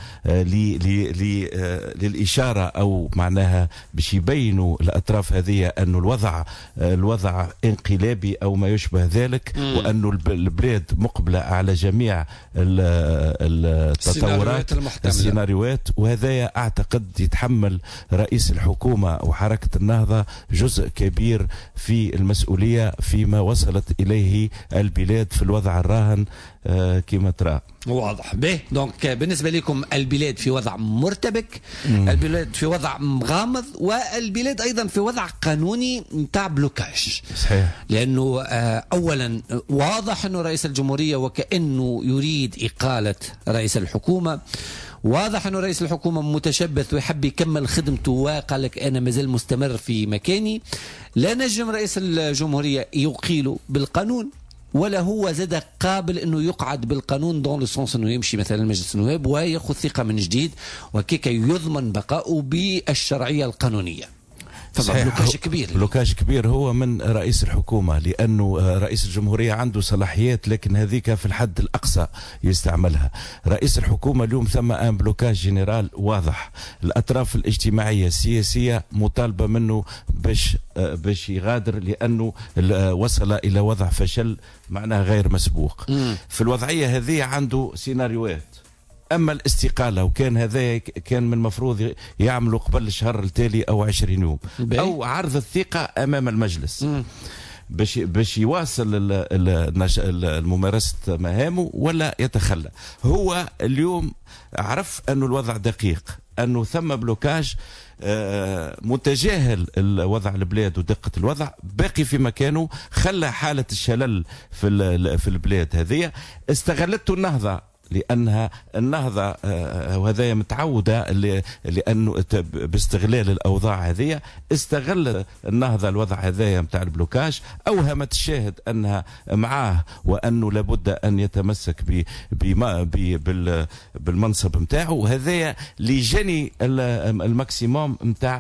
للإشارة أو معناها باش يبينوا الأطراف هذه أنه الوضع انقلابي أو ما يشبه ذلك، وأنه البلاد مقبلة على جميع التطورات السيناريوهات. وهذا أعتقد يتحمل رئيس الحكومة وحركة النهضة جزء كبير في المسؤولية فيما وصلت إليه البلاد في الوضع الراهن كما ترى. واضح به. دونك بالنسبة لكم البلاد في وضع مرتبك، البلاد في وضع مغامض، والبلاد أيضا في وضع قانوني متاع بلوكاج. صحيح. لأنه أولا واضح أنه رئيس الجمهورية وكأنه يريد إقالة رئيس الحكومة. واضح أنه رئيس الحكومة متشبث ويحب يكمل خدمته وقال لك أنا مازال مستمر في مكاني. لا نجم رئيس الجمهورية يقيله بالقانون، ولا هو زاد قابل أنه يقعد بالقانون دون لو سونس أنه يمشي مثلا مجلس النواب ويأخذ ثقة من جديد وكيك يضمن بقاؤه بالشرعية القانونية. بلوكاج كبير هو من رئيس الحكومة، لأنه رئيس الجمهورية عنده صلاحيات لكن هذيك في الحد الأقصى يستعملها. رئيس الحكومة اليوم ثم ان بلوكاج جنرال واضح. الأطراف الاجتماعية السياسية مطالبة منه باش يغادر، لأنه وصل إلى وضع فشل معناه غير مسبوق. في الوضعية هذه عنده سيناريوهات. أما الاستقالة وكان هذا كان من المفروض يعملوا قبل الشهر التالي أو 20 يوم أو عرض الثقة أمام المجلس باش يواصل الممارسة مهامه ولا يتخلى. هو اليوم عرف أنه الوضع دقيق، أنه ثم بلوكاج، متجاهل البلاد ودقة الوضع، باقي في مكانه، خلى حالة الشلل في البلاد هذه. استغلته النهضة لأنها النهضة وهذا متعودة لأنه باستغلال الأوضاع هذه استغل النهضة الوضع هذا متاع البلوكاج، أوهمت الشاهد أنها معاه وأنه لابد أن يتمسك بالمنصب متاعه، وهذا لجني الماكسيموم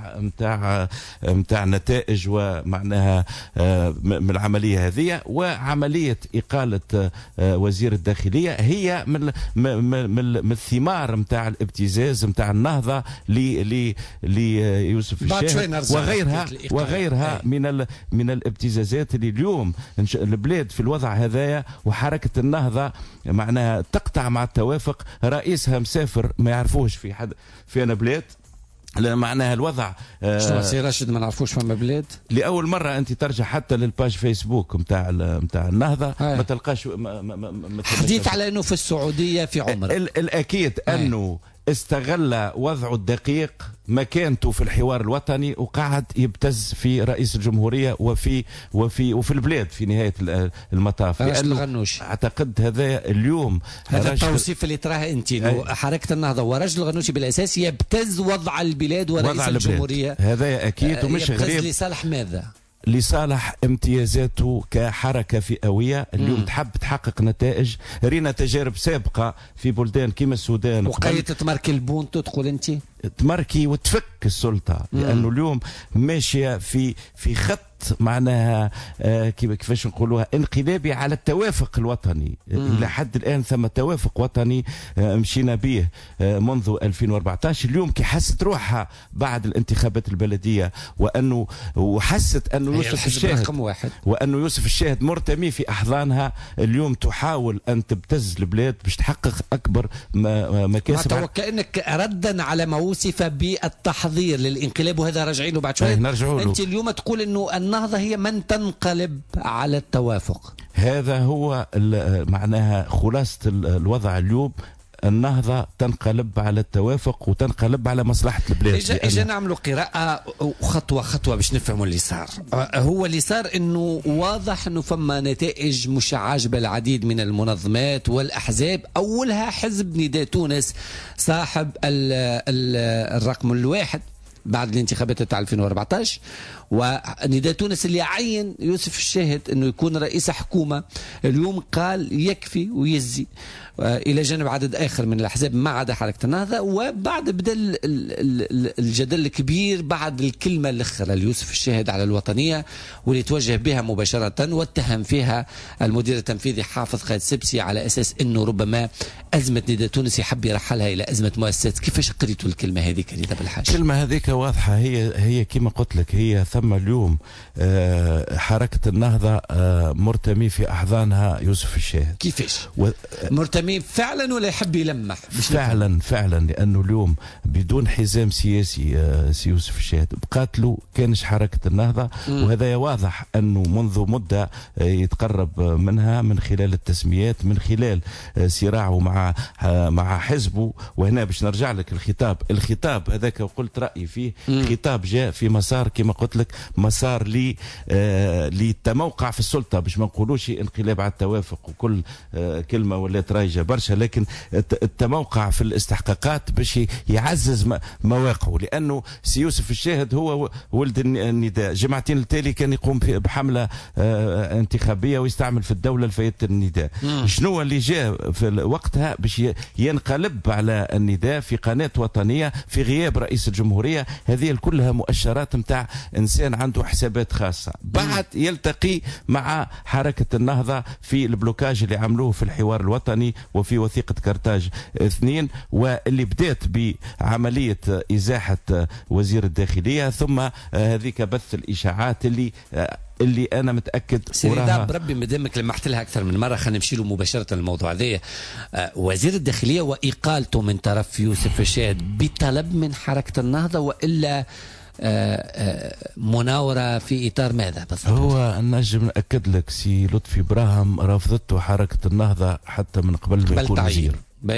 متاع نتائج ومعناها من العملية هذه. وعملية إقالة وزير الداخلية هي من الثمار متاع الابتزاز متاع النهضة ليوسف الشاهد وغيرها من الابتزازات اللي اليوم البلاد في الوضع هذايا. وحركة النهضة معناها تقطع مع التوافق، رئيسها مسافر ما يعرفوش في حد في أنا بلاد معناها الوضع شنو سي راشد ما نعرفوش فما بلاد لاول مره انت ترجع حتى للباج فيسبوك نتاع النهضه ما تلقاش حديث على انه في السعوديه في عمر الاكيد انه استغل وضعه الدقيق مكانته في الحوار الوطني وقعد يبتز في رئيس الجمهورية وفي البلاد في نهاية المطاف. لأنه أعتقد هذا اليوم هذا التوصيف اللي تراه أنت حركة النهضة ورجل الغنوشي بالأساس يبتز وضع البلاد ورئيس الجمهورية. هذا أكيد ومش غريب. يبتز لصالح ماذا؟ لصالح امتيازاته كحركة فئوية اليوم تحب تحقق نتائج. رينا تجارب سابقة في بلدان كيما السودان وقاية تماركي البون تدخل انت تماركي وتفك السلطة لأنه اليوم ماشية في خط معناها كيفاش نقولوها انقلابي على التوافق الوطني. إلى حد الآن ثم توافق وطني مشينا به منذ 2014. اليوم كي حست روحها بعد الانتخابات البلدية وحست أنه يوسف الشاهد وأنه يوسف الشاهد مرتمي في أحضانها. اليوم تحاول أن تبتز البلاد باش تحقق أكبر مكاسب. وكأنك ردا على ما وصف بالتحضير للانقلاب وهذا راجعين له بعد شوية. أنت اليوم تقول أنه النهضة هي من تنقلب على التوافق. هذا هو معناها خلاصة الوضع اليوم. النهضة تنقلب على التوافق وتنقلب على مصلحة البلاد. إجا نعملوا قراءة خطوة باش نفهموا اللي صار. هو اللي صار انه واضح انه فما نتائج مش عاجبة العديد من المنظمات والأحزاب. أولها حزب نداء تونس صاحب الرقم الواحد بعد الانتخابات تاع 2014 ونداء تونس اللي عين يوسف الشاهد انه يكون رئيس حكومة. اليوم قال يكفي ويزي الى جانب عدد اخر من الاحزاب ما عدا حركة النهضة. وبعد بدا الجدل الكبير بعد الكلمة الاخرى ليوسف الشاهد على الوطنية واللي توجه بها مباشرة واتهم فيها المدير التنفيذي حافظ خالد سبسي على اساس انه ربما ازمة نداء تونس يحب يرحلها الى ازمة مؤسسات. كيفاش قريتوا الكلمة هذه كريدة بالحاج؟ الكلمة هذيك واضحة. هي كما قلت لك هي ثم اليوم حركة النهضة مرتمي في أحضانها يوسف الشاهد. كيفاش؟ مرتمي فعلا ولا يحب يلمح؟ فعلا لأنه اليوم بدون حزام سياسي سي يوسف الشاهد بقاتلوا كانش حركة النهضة. وهذا واضح أنه منذ مدة يتقرب منها من خلال التسميات من خلال صراعه مع حزبه. وهنا باش نرجع لك الخطاب هذاك وقلت رأيي فيه. خطاب جاء في مسار كما قلت لك مسار للتموقع في السلطة باش ما نقولوش انقلاب على التوافق وكل كلمة ولا رايجة برشا لكن التموقع في الاستحقاقات باش يعزز مواقعه. لأنه سي يوسف الشاهد هو ولد النداء. جمعتين التالي كان يقوم بحملة انتخابية ويستعمل في الدولة الفائدة النداء. شنو اللي جاء في وقتها باش ينقلب على النداء في قناة وطنية في غياب رئيس الجمهورية. هذه كلها مؤشرات متاع إنسان عنده حسابات خاصة. بعد يلتقي مع حركة النهضة في البلوكاج اللي عملوه في الحوار الوطني وفي وثيقة كرتاج 2 واللي بدأت بعملية إزاحة وزير الداخلية ثم هذيك بث الإشاعات اللي انا متاكد وراها. بربي مدامك لمحت لها اكثر من مره خلينا نمشي له مباشره للموضوع هذا. وزير الداخليه واقالته من طرف يوسف الشاهد بطلب من حركه النهضه والا مناورة في إطار ماذا بالضبط؟ هو نجم نأكد لك سي لطفي براهم رافضته حركة النهضة حتى من قبل ما يكون وزير.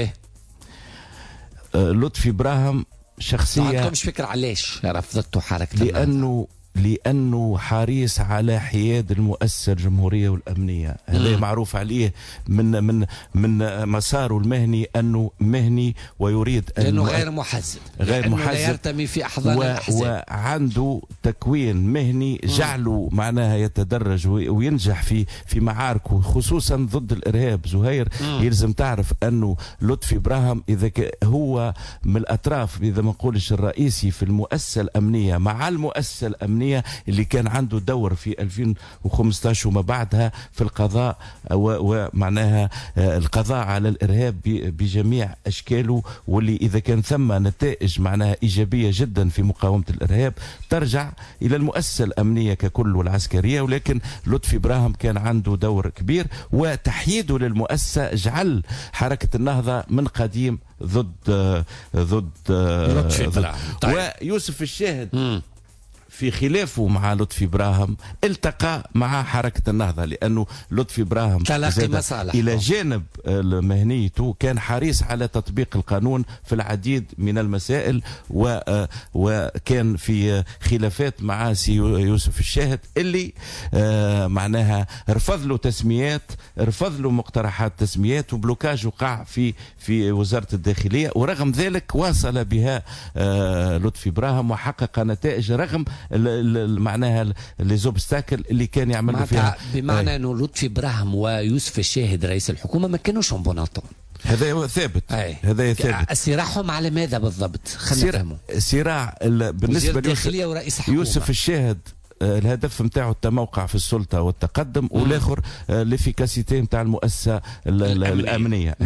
لطفي براهم شخصية ما عندكمش فكرة علاش رافضته حركة النهضة؟ لأنه حريص على حياد المؤسسة الجمهورية والأمنية. هذا معروف عليه من مساره المهني أنه مهني ويريد لأنه غير محزب لا يرتمي في أحضان الأحزاب وعنده تكوين مهني جعله معناها يتدرج وينجح في معاركه خصوصا ضد الإرهاب. زهير يلزم تعرف أنه لطفي براهم إذا هو من الأطراف إذا ما نقولش الرئيسي في المؤسسة الأمنية مع المؤسسة الأمنية الامنيه اللي كان عنده دور في 2015 وما بعدها في القضاء ومعناها القضاء على الارهاب بجميع اشكاله، واللي اذا كان ثم نتائج معناها ايجابيه جدا في مقاومه الارهاب ترجع الى المؤسسه الامنيه ككل والعسكريه، ولكن لطفي براهم كان عنده دور كبير، وتحييده للمؤسسه جعل حركه النهضه من قديم ضد لطفي براهم. طيب. ويوسف الشاهد في خلافه مع لطفي براهم التقى مع حركة النهضة، لأنه لطفي براهم تلاقي مصالح إلى جانب مهنيته كان حريص على تطبيق القانون في العديد من المسائل، وكان في خلافات مع سي يوسف الشاهد اللي معناها رفض له تسميات، رفض له مقترحات تسميات، وبلوكاج وقع في وزارة الداخلية، ورغم ذلك واصل بها لطفي براهم وحقق نتائج رغم معناها لي زوبستاكل اللي كان يعمل فيها. بمعنى انه لطفي براهم ويوسف الشاهد رئيس الحكومه ما كانوش بوناتون. هذا ثابت. هذا ثابت. صراعهم على ماذا بالضبط؟ خلينا نفهموا. صراع بالنسبه ليوسف الشاهد الهدف نتاعو التموقع في السلطه والتقدم، والاخر ليفيكاسيتي نتاع المؤسسه الامنيه.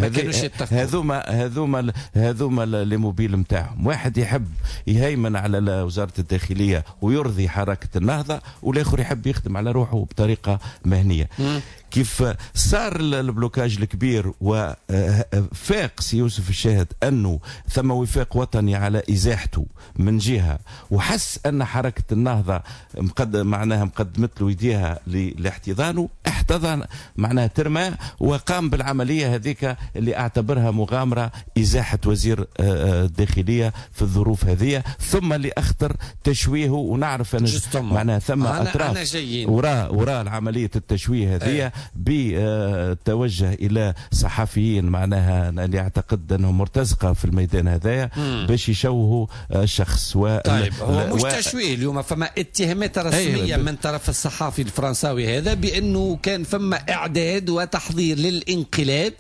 هذوما لي موبيل نتاعهم، واحد يحب يهيمن على وزاره الداخليه ويرضي حركه النهضه، والاخر يحب يخدم على روحه بطريقه مهنيه. كيف صار البلوكاج الكبير وفاق سي يوسف الشاهد أنه ثم وفاق وطني على إزاحته من جهة، وحس أن حركة النهضة معناها مقدمت له يديها لاحتضانه، احتضن معناها ترمى، وقام بالعملية هذيك اللي اعتبرها مغامرة إزاحة وزير الداخلية في الظروف هذه، ثم اللي أخطر تشويهه. ونعرف أن معناها ثم أطراف وراء العملية التشويه هذه بتوجه الى صحفيين معناها اللي يعتقد انهم مرتزقه في الميدان هذايا باش يشوهوا الشخص. طيب هو مش تشويه اليوم، فما اتهامات رسميه من طرف الصحافي الفرنساوي هذا بانه كان فما اعداد وتحضير للانقلاب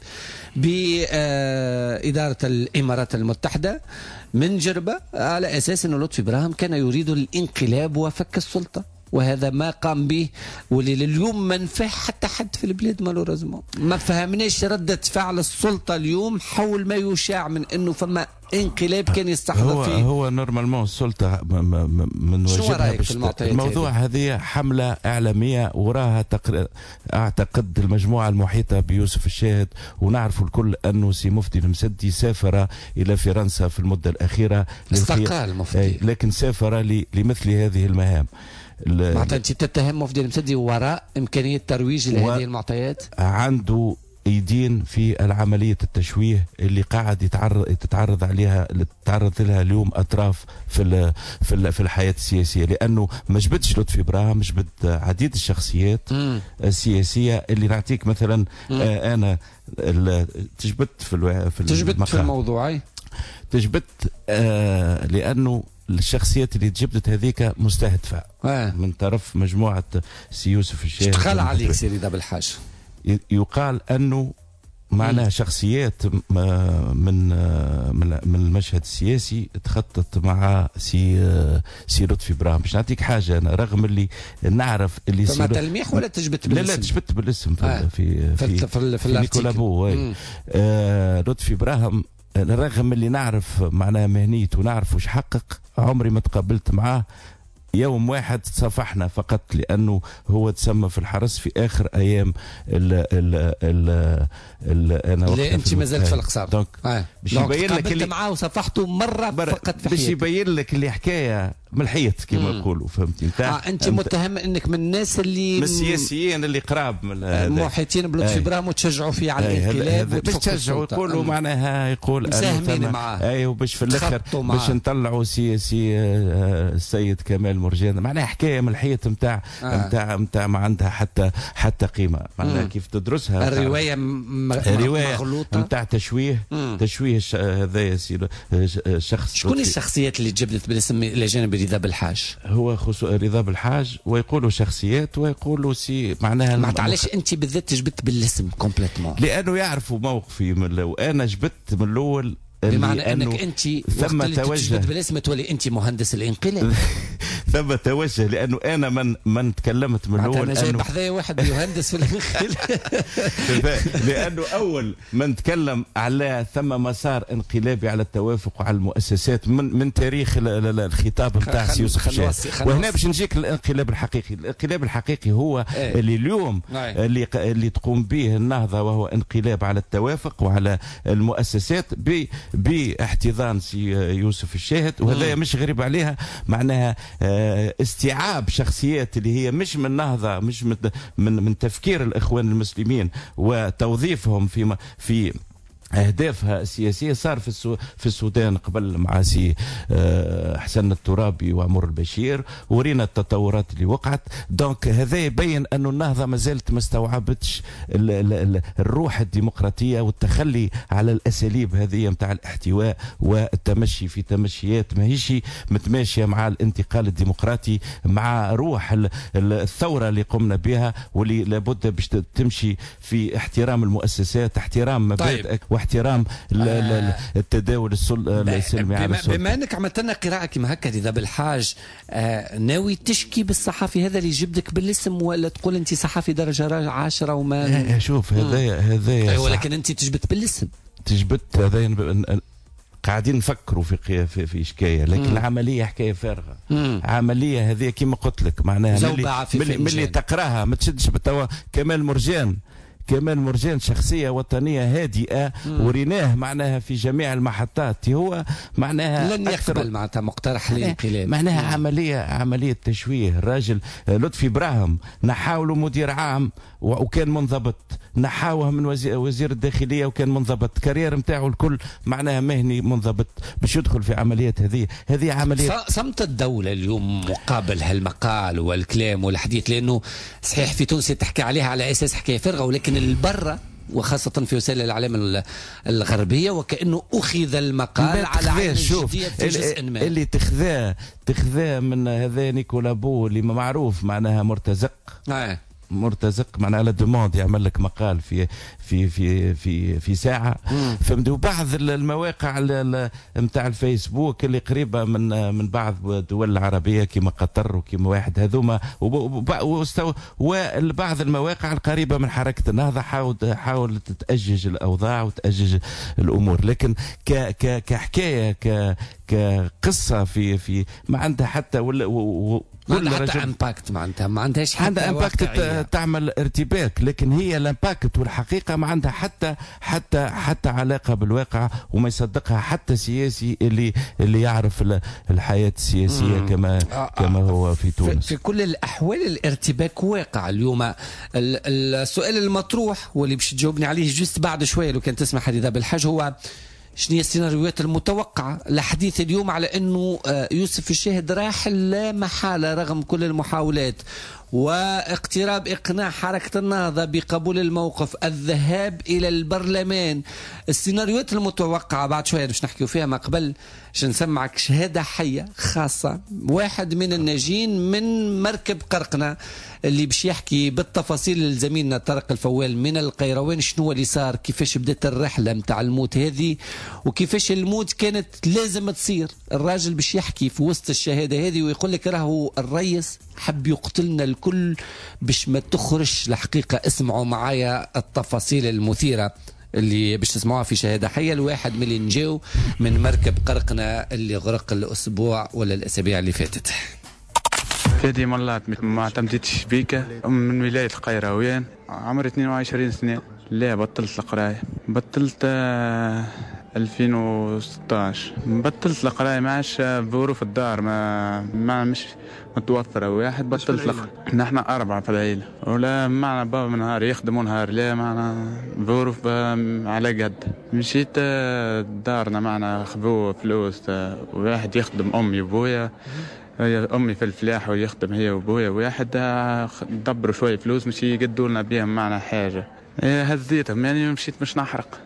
بإدارة الإمارات المتحدة من جربة، على أساس أن لطفي براهم كان يريد الانقلاب وفك السلطة، وهذا ما قام به، واللي لليوم ما نفع حتى حد في البلاد مالوريزمون. ما فهمناش ردة فعل السلطة اليوم حول ما يشاع من انه فما انقلاب كان يستحضر فيه. هو نورمالمون السلطة من وجهها الموضوع هذه حملة إعلامية وراها أعتقد المجموعة المحيطة بيوسف الشاهد، ونعرف الكل أنه سي مفتي المسدي سافر إلى فرنسا في المدة الأخيرة، استقال مفتي، لكن سافر لمثل هذه المهام. معناتها انت تتهم مفتي المسدي وراء امكانيه ترويج لهذه المعطيات؟ عنده يدين في العمليه التشويه اللي قاعد يتعرض لها اليوم اطراف في الحياه السياسيه، لانه ما جبدش لطفي براهم، جبد عديد الشخصيات السياسيه اللي نعطيك مثلا انا تجبدت في الموضوع، تجبدت لانه الشخصيات اللي تجبدت هذيك مستهدفة من طرف مجموعة سي يوسف الشاهد. اشتغل عليك سي رضا بالحاج. يقال أنه معناها شخصيات من المشهد السياسي تخطط مع سي لطفي براهم. باش نعطيك حاجة أنا، رغم اللي نعرف اللي فما تلميح ولا تجبت بالاسم؟ لا تجبت بالاسم في نيكولا بو. لطفي براهم رغم اللي نعرف معناها مهنيته ونعرف وش حقق، عمري ما تقابلت معاه يوم واحد صافحنا فقط، لأنه هو تسمى في الحرس في آخر أيام أنا اللي أنت ما زلت في القصار. باش يبين لك اللي معاه وصافحته مرة فقط في حياتك، باش يبين لك اللي حكاية من الحيط كما يقولوا، فهمتني؟ أنت متهم أنك من الناس اللي من السياسيين اللي قراب من محيطين بلطفي براهم وتشجعوا فيه على الانقلاب، باش تشجعوا يقولوا معناها يقول مساهمين معاه، وباش في الآخر باش نطلعوا سي السيد كمال مرجان، معناها حكايه من الحيط نتاع ما عندها حتى قيمه، معناها كيف تدرسها الروايه مغلوطه نتاع تشويه هذا شخص. شكون الشخصيات اللي تجبدت بالاسم الى جانب رضا بالحاج؟ هو رضا بالحاج، ويقولوا شخصيات ويقولوا معناها ما علاش انت بالذات جبدت بالاسم كومبليتمون؟ لانه يعرفوا موقفي وانا جبت من الاول، بمعنى انك انت ثم توجه بالاسم تولي انت مهندس الانقلاب. ثم توجه، لانه انا من تكلمت من الاول انا جايب حذايا واحد يهندس لانه اول من تكلم على ثم مسار انقلابي على التوافق وعلى المؤسسات من تاريخ الخطاب نتاع سي يوسف الشاهد. وهنا باش نجيك الانقلاب الحقيقي. الانقلاب الحقيقي هو اللي اليوم اللي تقوم به النهضه، وهو انقلاب على التوافق وعلى المؤسسات باحتضان سي يوسف الشاهد. وهذا مش غريب عليها، معناها استيعاب شخصيات اللي هي مش من نهضه، مش من تفكير الاخوان المسلمين، وتوظيفهم في أهدافها السياسية. صار في السودان قبل مع سي حسن الترابي وعمر البشير، ورينا التطورات اللي وقعت. دونك هذا يبين أن النهضة ما زالت ما استوعبتش الروح الديمقراطية والتخلي على الأساليب هذه متاع الاحتواء والتمشي في تمشيات ما هيش متماشية مع الانتقال الديمقراطي، مع روح الثورة اللي قمنا بها، واللي لابد باش تمشي في احترام المؤسسات، احترام مبادئك واحترام التداول السلمي على السلطة. بما انك عملت لنا قراءه كما هكا اذا بالحاج، ناوي تشكي بالصحفي هذا اللي جبدك بالاسم، ولا تقول انت صحفي درجه 10 وما شوف هذا ولكن انت تجبت بالاسم، تجبت هذا قاعدين نفكروا في حكايه، لكن العمليه حكايه فارغه. عمليه هذه كما قلت لك، معناها ملي تقراها ما تشدش بالتوا. كمال مرجان شخصية وطنية هادئة، وريناه معناها في جميع المحطات. هو معناها لن يقبل معناتها مقترح الانقلاب، معناها عملية تشويه. الراجل لطفي براهم نحاوله مدير عام وكان منضبط، نحاوه من وزير الداخلية وكان منضبط، كارير متاعه الكل معناها مهني منضبط باش يدخل في عمليات هذه عملية. صمت الدولة اليوم مقابل هالمقال والكلام والحديث، لأنه صحيح في تونس تحكي عليها على أساس حكاية فارغة، ولكن البرة وخاصة في وسائل الإعلام الغربية وكأنه أخذ المقال على عين الجدية في جزء ما. اللي تخذاه من هذا نيكولا بو اللي معروف معناها مرتزق معناها على دوموند، يعمل لك مقال في ساعه. فهمت. وبعض المواقع نتاع الفيسبوك اللي قريبه من بعض الدول العربيه كما قطر وكما واحد هذوما، وبعض المواقع القريبه من حركه النهضه حاولت تأجج الاوضاع وتأجج الامور. لكن كحكايه كقصه في ما عندها حتى ما عندها امباكت، معناتها ما عندهاش حتى عندها امباكت تعمل ارتباك، لكن هي الامباكت والحقيقه ما عندها حتى علاقه بالواقع، وما يصدقها حتى سياسي اللي يعرف الحياه السياسيه كما هو في تونس. في كل الاحوال الارتباك واقع اليوم. السؤال المطروح واللي باش تجاوبني عليه جست بعد شويه لو كان تسمح حديثة بالحاج، هو شنو هي السيناريوهات المتوقعة؟ الحديث اليوم على أنه يوسف الشاهد راح لا محالة رغم كل المحاولات، واقتراب إقناع حركة النهضة بقبول الموقف، الذهاب إلى البرلمان. السيناريوهات المتوقعة بعد شوية باش نحكيو فيها، ما قبل نسمعك شهادة حية خاصة واحد من الناجين من مركب قرقنة اللي باش يحكي بالتفاصيل لزميلنا طارق الفوال من القيروان، شنو اللي صار، كيفاش بدات الرحلة متاع الموت هذه، وكيفاش الموت كانت لازم تصير. الراجل باش يحكي في وسط الشهادة هذه ويقول لك راهو الرئيس حب يقتلنا الكل باش ما تخرج الحقيقة. اسمعوا معايا التفاصيل المثيرة اللي باش تسمعوها في شهادة حية الواحد من اللي نجاو من مركب قرقنة اللي غرق الأسبوع ولا الأسابيع اللي فاتت. فادي مرات ما اعتمدتش بيك من ولاية القيروان، عمري 22 سنة. لا بطلت القراية، بطلت 2016 بطلت القراية، ما عادش ظروف الدار ما مش متوفرة. واحد بطلت نحن 4 في العيلة، ولا معنا بابا نهار يخدموا نهار، لا معنا ظروف على قد. مشيت دارنا معنا خذوا فلوس، واحد يخدم أمي وبويا، أمي في الفلاح ويخدم هي وبويا، واحد دبروا شوية فلوس مش يقدوا لنا بيهم معنا حاجة. هزيتهم يعني مشيت مش نحرق،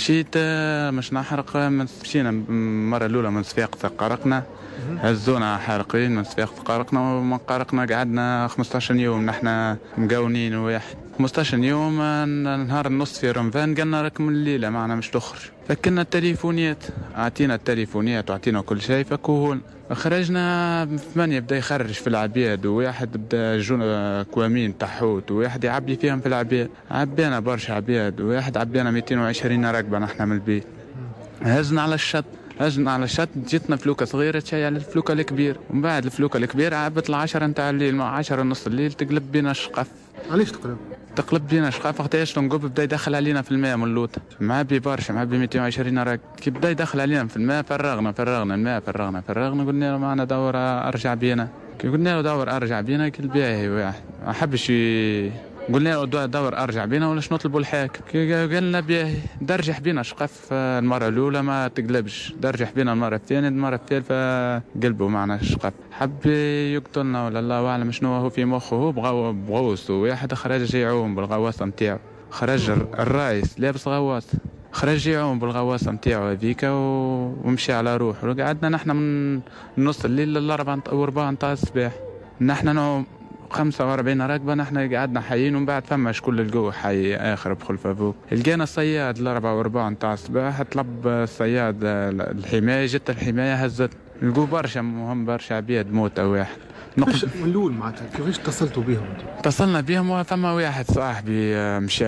مشينا المرة الأولى من صفاقة قرقنا، هزونا حارقين من صفاقة قرقنا، ومن قرقنا قعدنا 15 يوم نحنا مقاونين، واحد 15 يوم نهار النص في رمضان قلنا راكم الليله معنا مش تخرج. فكنا التليفونيات، اعطينا التليفونيات واعطينا كل شيء فكوهون. خرجنا 8 بدا يخرج في العبيد، وواحد بدا جونا كوامين تحوت، وواحد يعبي فيهم في العبيد. عبينا برشا عبيد، وواحد عبينا 220 ركبه نحن من البيت. هزنا على الشط جيتنا فلوكه صغيره تشي على الفلوكه الكبير، ومن بعد الفلوكه الكبيره عبت ال10 نتاع الليل مع 10 نص الليل تقلب بينا الشقف. علاش تقلب بينا الشقف؟ وقتاش تنقب بدا يدخل علينا في الماء من اللوط، معبي برشا، معبي 220 راكب. كي بدا يدخل علينا في الماء فرغنا الماء، فرغنا قلنا له معنا دور ارجع بينا. كي قلنا له دور ارجع بينا كل باهي واحد ما حبش قلنا له دور ارجع بينا ولاش نطلبوا الحاكم. قال لنا باهي درجح بينا شقف المره الاولى ما تقلبش، درجح بينا المره الثانيه، المره الثالثه قلبوا معنا الشقف. حب يقتلنا ولا الله اعلم شنو هو في مخه. هو بغوص، وواحد خرج يعوم بالغواصه نتاعو، خرج الرايس لابس غواص، خرج يعوم بالغواصه نتاعو هذيك ومشي على روحه. وقعدنا نحن من نص الليل ل4 نتاع الصباح نحن نعوم 45 ركبه، نحن قعدنا حيين. ومن بعد فما شكون الجو حي اخر بخلفه فوق. لقينا الصياد ل4 نتاع الصباح، طلب الصياد الحمايه، جت الحمايه هزت. لقوا برشا عبيد موت واحد. من الاول معناتها كيفاش اتصلتوا بهم؟ اتصلنا بهم وفما واحد صاحبي مشى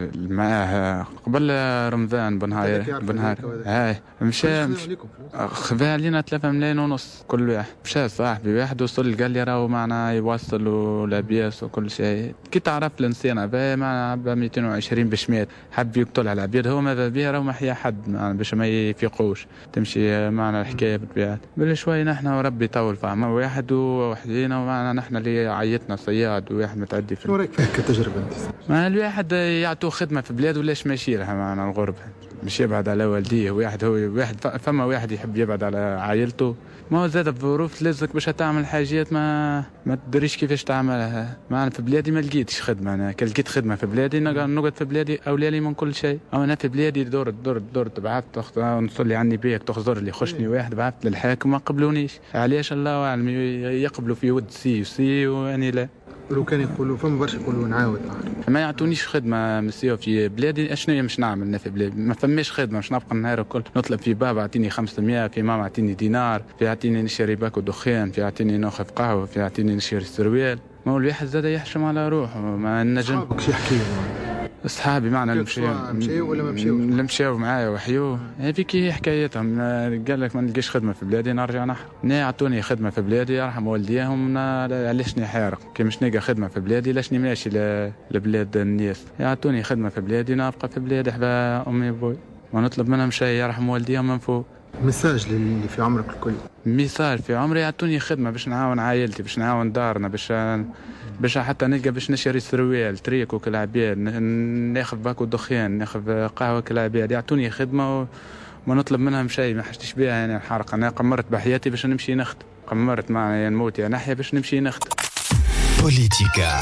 معاه قبل رمضان بنهار هاي مشى خذا علينا 3 ملايين ونص كل واحد. مشى صاحبي واحد وصل قال لي راهو معنا يوصلوا لابياس وكل شيء. كي تعرف الانسان هذا معنا 220 باش مات، حب يقتل على العبيد. هو ماذا بيه راهو ما حيا حد معنا باش ما يفيقوش، تمشي معنا الحكايه بالطبيعه. بل شوي نحن وربي طول فهم واحد وحدينا، ومعنا نحن اللي عيطنا صياد وواحد متعدي في. شو رايك في كتجربه انت؟ ما الواحد يعطوه خدمه في بلاد ولاش ما يشيلها معنا الغربه، مش يبعد على والديه. واحد فما واحد يحب يبعد على عائلته، ما هو زاد بظروف تلزك باش تعمل حاجات ما تدريش كيفاش تعملها. معنا في بلادي ما لقيتش خدمه. انا كي لقيت خدمه في بلادي نقعد في بلادي اولى لي من كل شيء. او انا في بلادي دور تبعت نصلي عني بيك تخزر لي خشني واحد، بعثت للحاكم ما قبلونيش. علاش الله اعلم، يقبلوا في ود سي واني لا. لو كان يقولوا فما برشا يقولوا نعاود ما يعطونيش خدمه مسيو في بلادي. اشنو مش نعمل انا في بلادي؟ ما فماش خدمه، مش نبقى النهار الكل نطلب في بابا اعطيني 500، في ماما اعطيني دينار، في اعطيني نشري باكو دخان، في اعطيني ناخذ قهوه، في اعطيني نشري سروال. ما هو الواحد زاد يحشم على روحه. ما النجم صحابك شو يحكي اصحابي معنا مشيو ولا ما مشيو؟ اللي مشاو معايا وحيوه هذيك هي حكايتهم. قال لك ما نلقيش خدمه في بلادي نرجع نحرق. يعطوني خدمه في بلادي يرحم والديهم، علاش نحارق؟ كي مش نلقى خدمه في بلادي لاش ماشي لبلاد الناس؟ يعطوني خدمه في بلادي نبقى في بلادي حبا امي وابوي، ما نطلب منهم شيء يرحم والديهم من فوق. مساج للي في عمرك الكل، مثال في عمري يعطوني خدمه باش نعاون عائلتي، باش نعاون دارنا، باش حتى نلقى باش نشري سروال تريكو كالعباد، ناخذ باكو دخان، ناخذ قهوه كالعباد. يعطوني خدمه وما نطلب منهم شيء، ما حشتش بها يعني الحرق. انا قمرت بحياتي باش نمشي نخدم، قمرت معنا نموت يا نحيا باش نمشي نخدم. بوليتيكا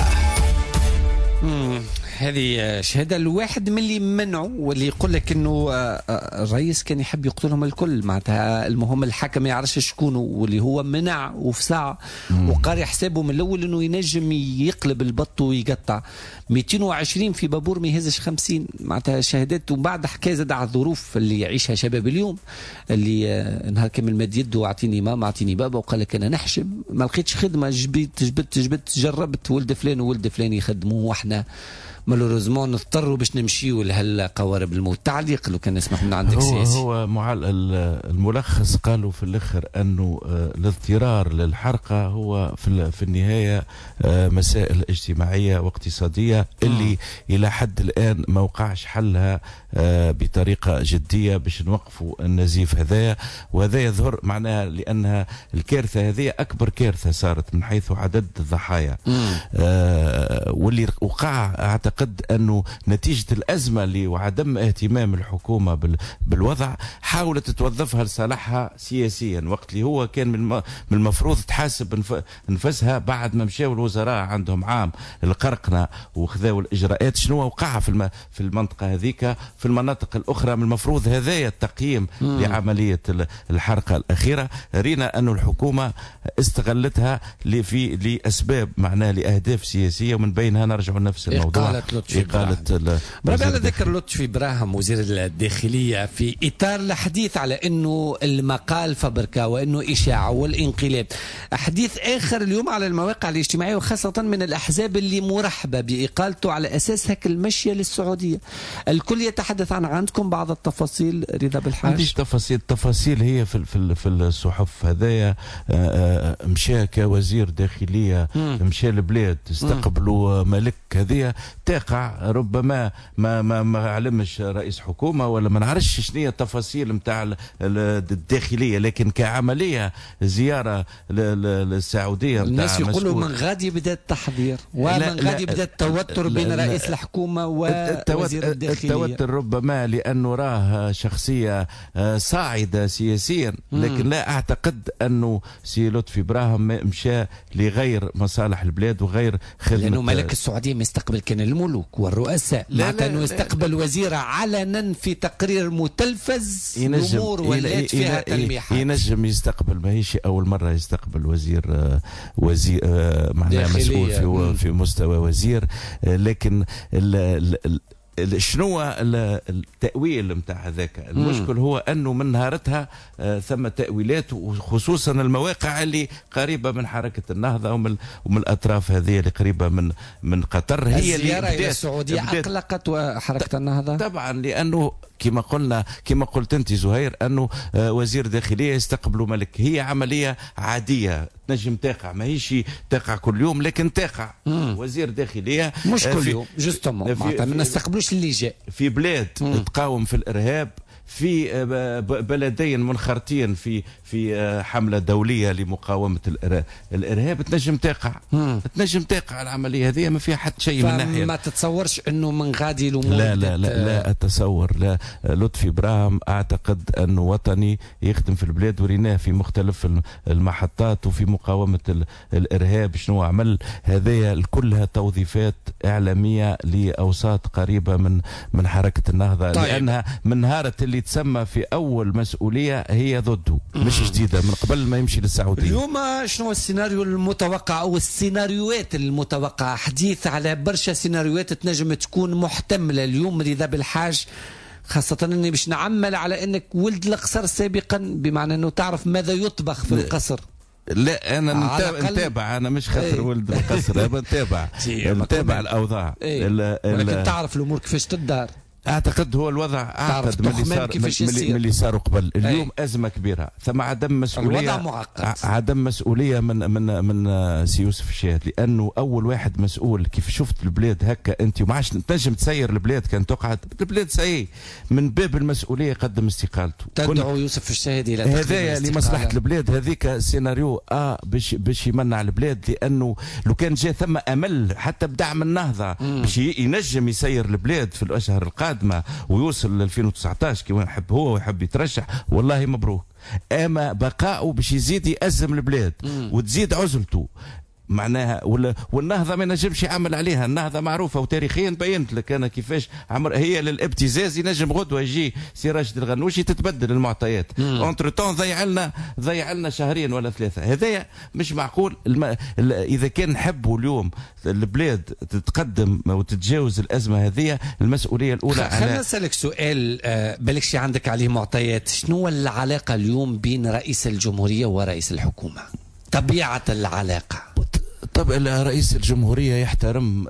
هذه شهاده الواحد من اللي منعوا، واللي يقول لك انه الرئيس كان يحب يقتلهم الكل. معناتها المهم الحكم ما يعرفش شكونه، واللي هو منع وفسع وقاري حسابه من الاول انه ينجم يقلب البط ويقطع. 220 في بابور ما يهزش 50. معناتها شهادات. وبعد حكايه زاد على الظروف اللي يعيشها شباب اليوم، اللي نهار كامل مد يده اعطيني ماما اعطيني بابا، وقال لك انا نحشم ما لقيتش خدمه، جبت جربت ولد فلان وولد فلان يخدموه، واحنا مالوريزمون نضطروا باش نمشيوا لهالقوارب الموت. تعليق لو كان نسمح من عندك سياسي. هو الملخص قالوا في الاخر انه الاضطرار للحرقه هو في النهايه مسائل اجتماعيه واقتصاديه اللي الى حد الان ما وقعش حلها بطريقه جديه باش نوقفوا النزيف هذايا. وهذا يظهر معناها لانها الكارثه هذه اكبر كارثه صارت من حيث عدد الضحايا، واللي وقع اعتقد انه نتيجه الازمه اللي وعدم اهتمام الحكومه بالوضع حاولت توظفها لصالحها سياسيا، وقت اللي هو كان من المفروض تحاسب نفسها بعد ما مشاو الوزراء عندهم عام القرقنه وخذاوا الاجراءات. شنو وقع في المنطقه هذيك في المناطق الاخرى؟ من المفروض هذايا التقييم لعمليه الحرقه الاخيره. رينا انه الحكومه استغلتها لاسباب معناها لاهداف سياسيه، ومن بينها نرجع لنفس الموضوع برافو على ذكر لطفي براهم وزير الداخلية في إطار الحديث على أنه المقال فبركة وأنه إشاعة والانقلاب. حديث آخر اليوم على المواقع الاجتماعية وخاصة من الأحزاب اللي مرحبة بإقالته على أساس هيك المشية للسعودية. الكل يتحدث عندكم بعض التفاصيل رضا بالحاج؟ عنديش تفاصيل هي في الصحف. هذايا مشى كوزير داخلية، مشى البلاد استقبلوا ملك. هذه تقع ربما ما علمش رئيس حكومة ولا ما نعرفش شنو هي التفاصيل نتاع الداخلية، لكن كعملية زيارة للسعودية الناس يقولوا من غادي بدأ التحضير ومن غادي بدأ التوتر بين رئيس الحكومة ووزير الداخلية. التوتر ربما لأنه راه شخصية صاعدة سياسيا، لكن لا أعتقد أنه سي لطفي براهم مشى لغير مصالح البلاد وغير خدمة. لأنه ملك السعودية مستقبل كان الملوك والرؤساء، معناتها أنه يستقبل وزيرة علنا في تقرير متلفز الأمور ولات فيها تلميحات. ينجم يستقبل، ما هيش أول مرة يستقبل وزير معناها مسؤول في مستوى وزير. لكن شنو التأويل متاع هذاك؟ المشكل هو أنه من نهارتها ثم تأويلات، وخصوصا المواقع اللي قريبة من حركة النهضة ومن الأطراف هذه اللي قريبة من قطر. هي الزيارة إلى السعودية أقلقت حركة النهضة طبعا، لأنه كما قلت أنت زهير أنه وزير داخلية يستقبلوا ملك. هي عملية عادية تنجم تقع، ما هيش تقع كل يوم لكن تقع. وزير داخلية مش كل يوم جستم ما نستقبلوش اللي جاء في بلاد تقاوم في الإرهاب، في بلدين منخرطين في حملة دولية لمقاومة الإرهاب. تنجم تقع العملية هذه، ما فيها حتى شيء من ناحية. ما تتصورش أنه من غادي الأمور؟ لا أتصور. لا، لطفي براهم أعتقد أنه وطني يخدم في البلاد، وريناه في مختلف المحطات وفي مقاومة الإرهاب شنو عمل. هذه كلها توظيفات إعلامية لأوساط قريبة من حركة النهضة. طيب. لأنها من نهارة اللي تسمى في أول مسؤولية هي ضده، مش جديدة، من قبل ما يمشي للسعودية. اليوم شنو السيناريو المتوقع أو السيناريوهات المتوقعة؟ حديث على برشا سيناريوهات تنجم تكون محتملة اليوم رضا بالحاج، خاصة أني باش نعمل على أنك ولد القصر سابقا، بمعنى أنه تعرف ماذا يطبخ في القصر. لا أنا نتابع، أنا مش خاطر ولد القصر، أنا نتابع الأوضاع. ولكن تعرف الأمور كيفاش تدار. اعتقد هو الوضع اعقد من اللي صار قبل. اليوم ازمه كبيره، ثم عدم مسؤوليه. الوضع معقد. عدم مسؤوليه من سي يوسف الشاهد، لانه اول واحد مسؤول. كيف شفت البلاد هكا انت وما عادش تنجم تسير البلاد، كان تقعد البلاد سيء. من باب المسؤوليه قدم استقالته. تدعو يوسف الشاهد الى هذايا لمصلحه البلاد. هذيك سيناريو باش يمنع البلاد، لانه لو كان جاء ثم امل حتى بدعم النهضه باش ينجم يسير البلاد في الاشهر القادمه ويوصل ل 2019 كي يحب هو ويحب يترشح، والله مبروك. اما بقاؤه باش يزيد يأزم البلاد وتزيد عزلته معناها. والنهضه ما نجمش يعمل عليها. النهضه معروفه وتاريخيا بينت لك انا كيفاش عمر هي للابتزاز. ينجم غدوه يجي سي راشد الغنوشي تتبدل المعطيات. اونتر تون ضيع لنا شهرين ولا ثلاثه. هذايا مش معقول. اذا كان نحبوا اليوم البلاد تتقدم وتتجاوز الازمه هذه، المسؤوليه الاولى خلينا نسالك سؤال بالكش عندك عليه معطيات. شنو العلاقه اليوم بين رئيس الجمهوريه ورئيس الحكومه؟ طبيعه العلاقه. طب رئيس الجمهورية يحترم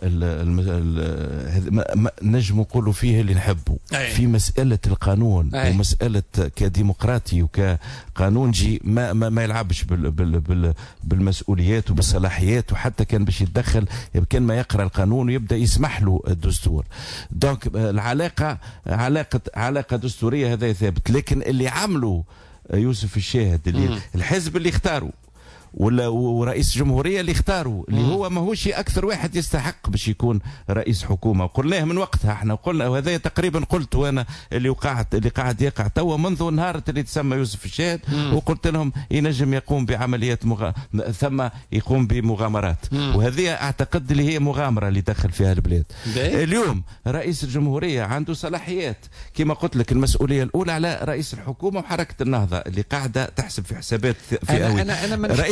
نجم نقولوا فيه اللي نحبه في مسألة القانون ومسألة كديمقراطي وكقانونجي ما يلعبش بالمسؤوليات وبالصلاحيات، وحتى كان باش يتدخل كان ما يقرأ القانون ويبدأ يسمح له الدستور. دونك العلاقة علاقة دستورية هذا ثابت. لكن اللي عمله يوسف الشاهد اللي الحزب اللي اختاره ورئيس جمهورية اللي اختاروا، اللي هو ماهوش أكثر واحد يستحق باش يكون رئيس حكومة. وقلناه من وقتها احنا، وقلنا وهذا تقريبا قلت وانا اللي قاعد يقع توا منذ نهار اللي تسمى يوسف الشاهد، وقلت لهم ينجم يقوم بعمليات ثم يقوم بمغامرات. وهذه اعتقد اللي هي مغامرة اللي دخل فيها البلاد. اليوم رئيس الجمهورية عنده صلاحيات كما قلت لك. المسؤولية الأولى على رئيس الحكومة وحركة النهضة اللي قاعدة تحسب في حسابات فئوية. أنا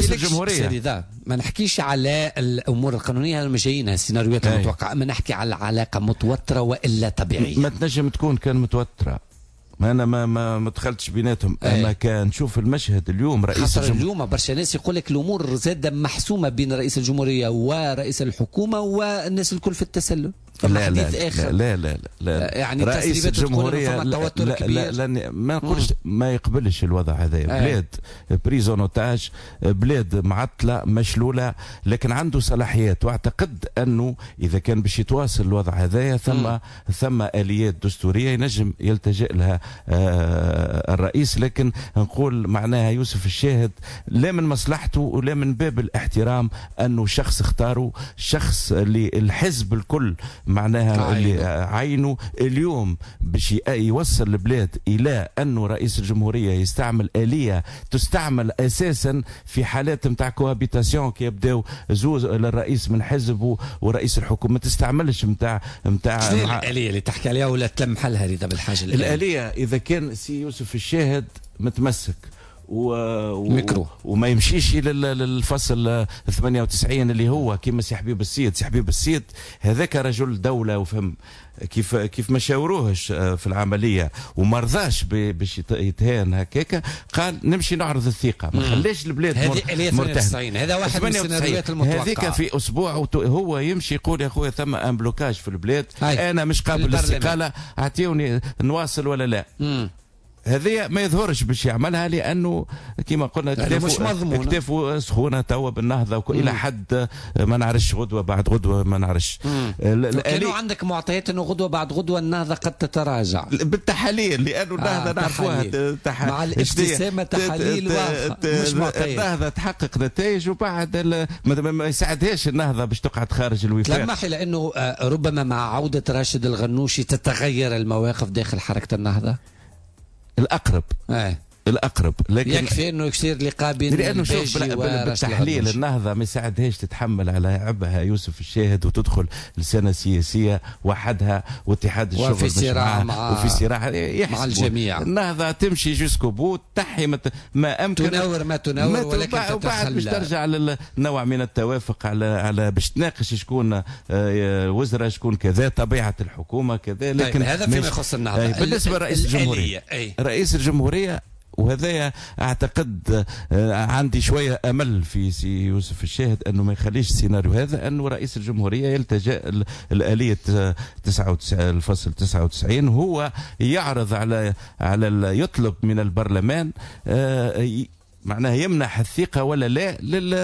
رئيس الجمهورية. ما نحكيش على الامور القانونيه مش جايين السيناريوهات المتوقعه، ما نحكي على علاقه متوتره والا طبيعيه. ما تنجم تكون كان متوتره، انا ما دخلتش بيناتهم. اما كان نشوف المشهد اليوم رئيس اليوم برشا ناس يقول لك الامور زاده محسومه بين رئيس الجمهوريه ورئيس الحكومه والناس الكل في التسلل. لا لا لا, لا لا لا يعني رئيس الجمهورية لا ما نقولش ما يقبلش الوضع هذا. بلاد بريزونوتاج، بلاد معطلة مشلولة، لكن عنده صلاحيات، واعتقد أنه إذا كان باش يتواصل الوضع هذا ثم آليات دستورية ينجم يلتجئ لها الرئيس. لكن نقول معناها يوسف الشاهد لا من مصلحته ولا من باب الاحترام أنه شخص اختاره، شخص اللي الحزب الكل معناها اللي عينه اليوم باش يوصل البلاد الى انه رئيس الجمهوريه يستعمل آلية تستعمل اساسا في حالات نتاع كوهابيتاسيون كي يبداو زوز للرئيس من حزب ورئيس الحكومه، ما تستعملش نتاع الآلية اللي تحكي عليها ولا تلم حلها رضا بالحاجه. الآلية اذا كان سي يوسف الشاهد متمسك ميكرو وما يمشيش للفصل 98 اللي هو كيما سي حبيب السيد. سي حبيب السيد هذاك رجل دولة وفهم كيف ما شاوروهش في العملية وما رضاش باش يتهان هكاك، قال نمشي نعرض الثقة ما خليش البلاد مرتهنة. هذا واحد من السيناريوهات المتوقعة. هذيك في أسبوع هو يمشي يقول يا أخويا ثم أن بلوكاج في البلاد، أنا مش قابل للاستقالة، أعطيوني نواصل ولا لا. هذه ما يظهرش باش يعملها لانه كما قلنا كتافه سخونه توا بالنهضه الى حد ما نعرفش غدوه بعد غدوه ما نعرفش. كانوا عندك معطيات انه غدوه بعد غدوه النهضه قد تتراجع بالتحاليل، لانه النهضه نعرفوها مع الابتسامه تحاليل مش معطيات. النهضه تحقق نتائج وبعد ما يساعدهاش النهضه باش تقعد خارج الوفاق. لمحي لانه ربما مع عوده راشد الغنوشي تتغير المواقف داخل حركه النهضه الأقرب. الأقرب، لكن يكفي أنه يصير لقاء بين لأنه شوف بالتحليل النهضة ما يساعدهاش تتحمل على عبها يوسف الشاهد وتدخل لسنة سياسية وحدها واتحاد الشغل وفي صراع وفي صراع مع الجميع. النهضة تمشي جوسكو بوت تحي ما أمكن تنور ما تنور ولكن وبعد باش ترجع للنوع من التوافق على باش تناقش شكون وزراء شكون كذا طبيعة الحكومة كذا. لكن هذا فيما يخص النهضة. بالنسبة لرئيس الجمهورية رئيس الجمهورية وهذا اعتقد عندي شويه امل في سي يوسف الشاهد انه ما يخليش السيناريو هذا انه رئيس الجمهوريه يلتجأ الآلية 99 الفصل 99 هو يعرض على يطلب من البرلمان معناها يمنح الثقة ولا لا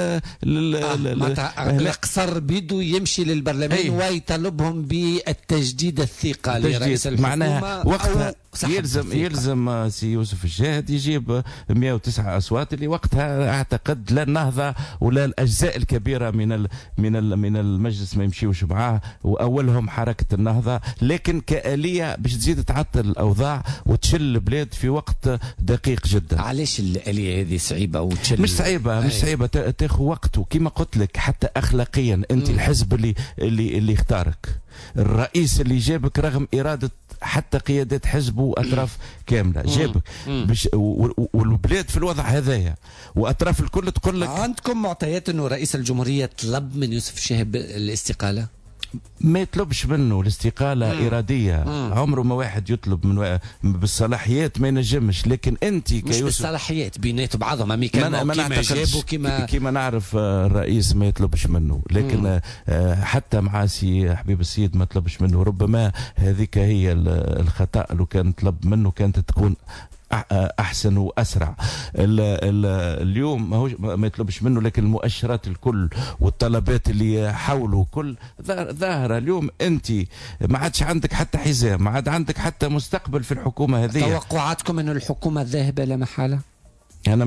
القصر بيدو يمشي للبرلمان ويطلبهم بالتجديد الثقة لرئيس الحكومة. معناها وقتها يلزم سي يوسف الشاهد يجيب 109 أصوات اللي وقتها أعتقد لا النهضة ولا الأجزاء الكبيرة من المجلس ما يمشيوش معاه، وأولهم حركة النهضة، لكن كآلية باش تزيد تعطل الأوضاع وتشل البلاد في وقت دقيق جدا. علاش الآلية هذه صعيبة وتشل؟ مش صعيبة تاخذ وقت، وكما قلت لك حتى أخلاقيا أنت الحزب اللي اختارك، الرئيس اللي جابك رغم إرادة حتى قيادات حزب وأطراف كاملة جابك والبلاد في الوضع هذايا وأطراف الكل تقول لك. عندكم معطيات أنه رئيس الجمهورية طلب من يوسف الشاهد الاستقالة؟ ما يطلبش منه الاستقالة إرادية. عمره ما واحد يطلب من بالصلاحيات ما ينجمش، لكن أنت مش بالصلاحيات بينات بعضهم أمي كما نعرف الرئيس ما يطلبش منه، لكن حتى مع سي حبيب السيد ما طلبش منه. ربما هذيك هي الخطأ، لو كان طلب منه كانت تكون احسن واسرع. اليوم ما يطلبش منه، لكن المؤشرات الكل والطلبات اللي حوله كل ظاهره. اليوم انت ما عادش عندك حتى حزام، ما عاد عندك حتى مستقبل في الحكومه هذه. توقعاتكم انه الحكومه ذاهبه لا محاله؟ انا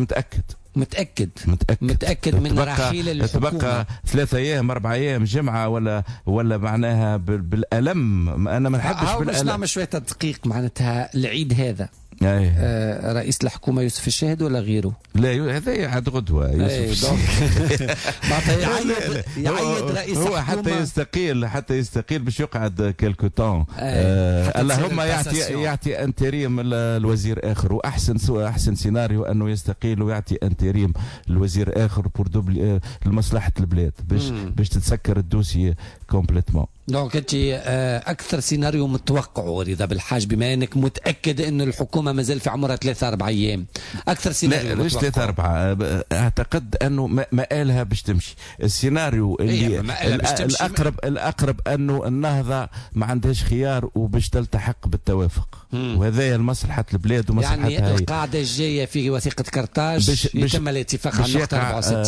متاكد من رحيل الحكومه. تبقى 3 أيام 4 أيام جمعه ولا معناها بالالم. انا ما نحبش بالالم. نعمل شويه تدقيق معناتها العيد هذا رئيس الحكومة يوسف الشاهد ولا غيره؟ لا هذا عاد غدوة يوسف يعيد رئيس هو حتى يستقيل باش يقعد كالكو طون. اللهم يعطي انتريم الوزير اخر، واحسن سيناريو انه يستقيل ويعطي انتريم الوزير اخر بور دوبل لمصلحة البلاد باش تتسكر الدوسي كومبليتمون. دونك انت اكثر سيناريو متوقعه رضا بالحاج، بما انك متاكد ان الحكومه مازال في عمرها 3-4 ايام، اكثر سيناريو لا مش 3-4 اعتقد انه مآلها باش تمشي. السيناريو اللي الاقرب انه النهضه ما عندهاش خيار وباش تلتحق بالتوافق، وهذا لمصلحه البلاد ومصلحتها. يعني القاعده الجايه في وثيقه كرتاج يتم الاتفاق على النقطه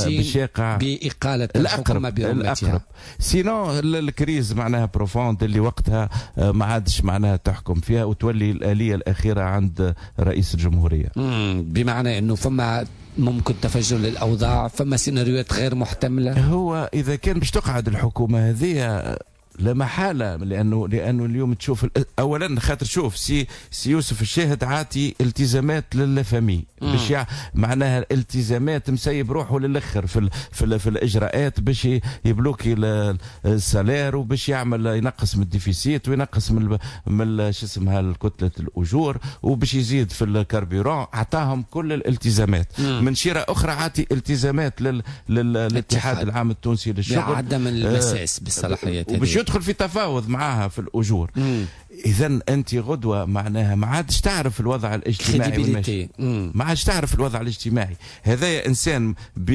64 باقاله الحكومه برمتها. سينو الكريز معناها بروفوند اللي وقتها ما عادش معناها تحكم فيها وتولي الآلية الأخيرة عند رئيس الجمهورية. بمعنى أنه فما ممكن تفجر للأوضاع، فما سيناريوهات غير محتملة. هو إذا كان باش تقعد الحكومة هذه لا محالة، لأنه اليوم تشوف أولا خاطر شوف سي يوسف الشاهد عاطي التزامات للفامي باش معناها التزامات مسيب روحه للآخر في الإجراءات باش يبلوكي السالير وباش ينقص من الديفيسيت وينقص من شو اسمها كتلة الأجور وباش يزيد في الكاربيرون. أعطاهم كل الالتزامات. من شيرة أخرى عاطي التزامات للاتحاد العام التونسي للشغل بعدم المساس بالصلاحيات وباش يدخل في تفاوض معها في الأجور. إذا أنت غدوة معناها ما عادش تعرف الوضع الاجتماعي، ما عادش تعرف الوضع الاجتماعي. هذا إنسان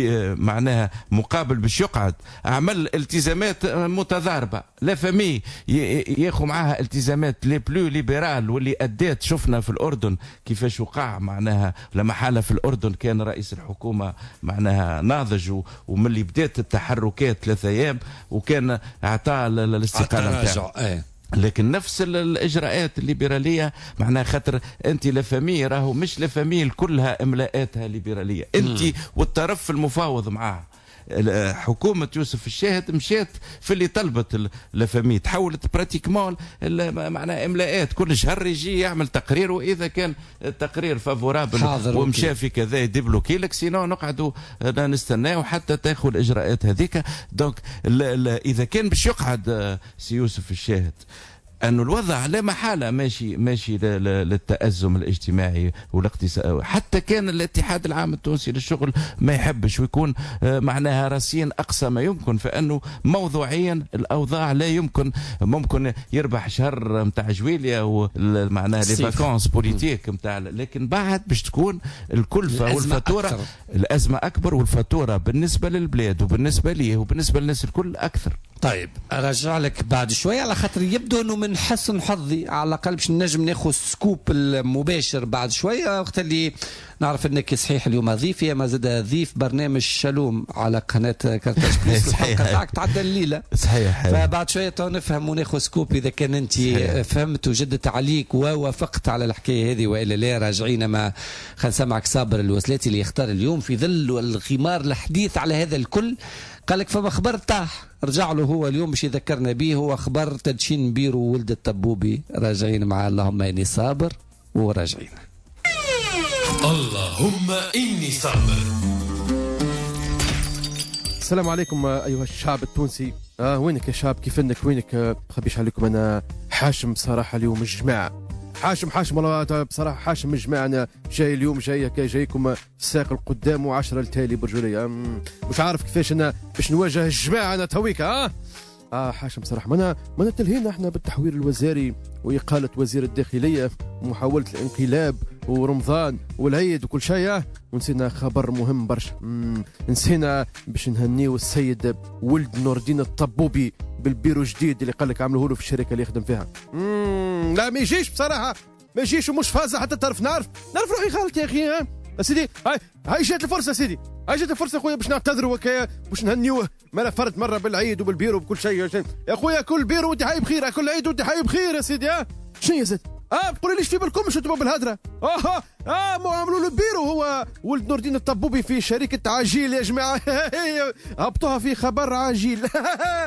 معناها مقابل باش يقعد عمل التزامات متضاربة، لا فامي ياخذ معها التزامات لي بلو ليبرال واللي أدات. شفنا في الأردن كيفاش وقع معناها لما حالة في الأردن كان رئيس الحكومة معناها ناضج ومن اللي بدات التحركات 3 أيام وكان أعطاه الاستقالة نتاعو. لكن نفس الاجراءات الليبراليه معناها خاطر انت لا فامي راهو مش لا فامي كلها املاءاتها ليبراليه، انت والطرف المفاوض معها. حكومة يوسف الشاهد مشات في اللي طلبت لافامي، تحولت براتيكمون معناها املاءات كل شهر يجي يعمل تقرير، واذا كان التقرير فافورابل ومشى في كذا يدبلوكي لك، سينو نقعدوا نستناو حتى تاخذ الاجراءات هذيك. دونك اذا كان باش يقعد سي يوسف الشاهد أنه الوضع لا محالة ماشي للتأزم الاجتماعي والاقتصادي. حتى كان الاتحاد العام التونسي للشغل ما يحبش ويكون معناها راسين أقصى ما يمكن، فأنه موضوعيا الأوضاع لا ممكن يربح شهر متاع جويليا ومعناها لي فاكونس بوليتيك متاع، لكن بعد باش تكون الكلفة والفاتورة الأزمة أكبر، والفاتورة بالنسبة للبلاد وبالنسبة ليه وبالنسبة للناس الكل أكثر. طيب ارجع لك بعد شويه على خاطر يبدو انه من حسن حظي على الاقل باش نجم ناخذ سكوب المباشر بعد شويه، وقت اللي نعرف انك صحيح اليوم ضيف، ما زاد ضيف برنامج شالوم على قناه كرتاج بليس. الحلقه تعدى الليله صحيح، فبعد شويه نفهم وناخذ سكوب اذا كان انت فهمت وجدت عليك ووافقت على الحكايه هذه والا لا. راجعين ما خلينا نسمعك صابر الوسلاتي اللي يختار اليوم في ظل الغمار الحديث على هذا الكل. قال لك فما خبر طاح رجع له هو اليوم باش يذكرنا به، هو خبر تدشين بيرو ولد الطبوبي. راجعين مع اللهم اني صابر وراجعين. اللهم اني صابر. السلام عليكم ايها الشعب التونسي. وينك يا شعب؟ كيف انك؟ وينك؟ خبيش عليكم، انا حاشم بصراحه اليوم الجماعه، حاشم والله بصراحه حاشم الجماعه. انا جاي اليوم جايكم الساق القدام و10 التالي برجوليه، مش عارف كيفاش انا باش نواجه الجماعه انا تويك. حاشم بصراحه. ما تلهينا احنا بالتحوير الوزاري واقاله وزير الداخليه ومحاوله الانقلاب ورمضان والعيد وكل شيء، ونسينا خبر مهم برشا. نسينا باش نهنيو السيد ولد نور الدين الطبوبي بالبيرو الجديد اللي قال لك عملوه له في الشركه اللي يخدم فيها. لا ما يجيش بصراحه، ما يجيش ومش فازه حتى تعرف. نعرف روحي غلط يا اخي. سيدي هاي جات الفرصه، سيدي هاي جات الفرصه خويا باش نعتذروا وكايا باش نهنيوه. ما فرد مره بالعيد وبالبيرو وبكل شيء يا خويا. كل بيرو ودي حي بخير، كل عيد ودي حي بخير يا سيدي. شنو يا زيد؟ بتقولي ليش في بالكم مش تبقوا بالهدره؟ ما عملوا له بيرو هو ولد نور الدين الطبوبي في شركه عاجيل يا جماعه. هبطوها في خبر عاجيل.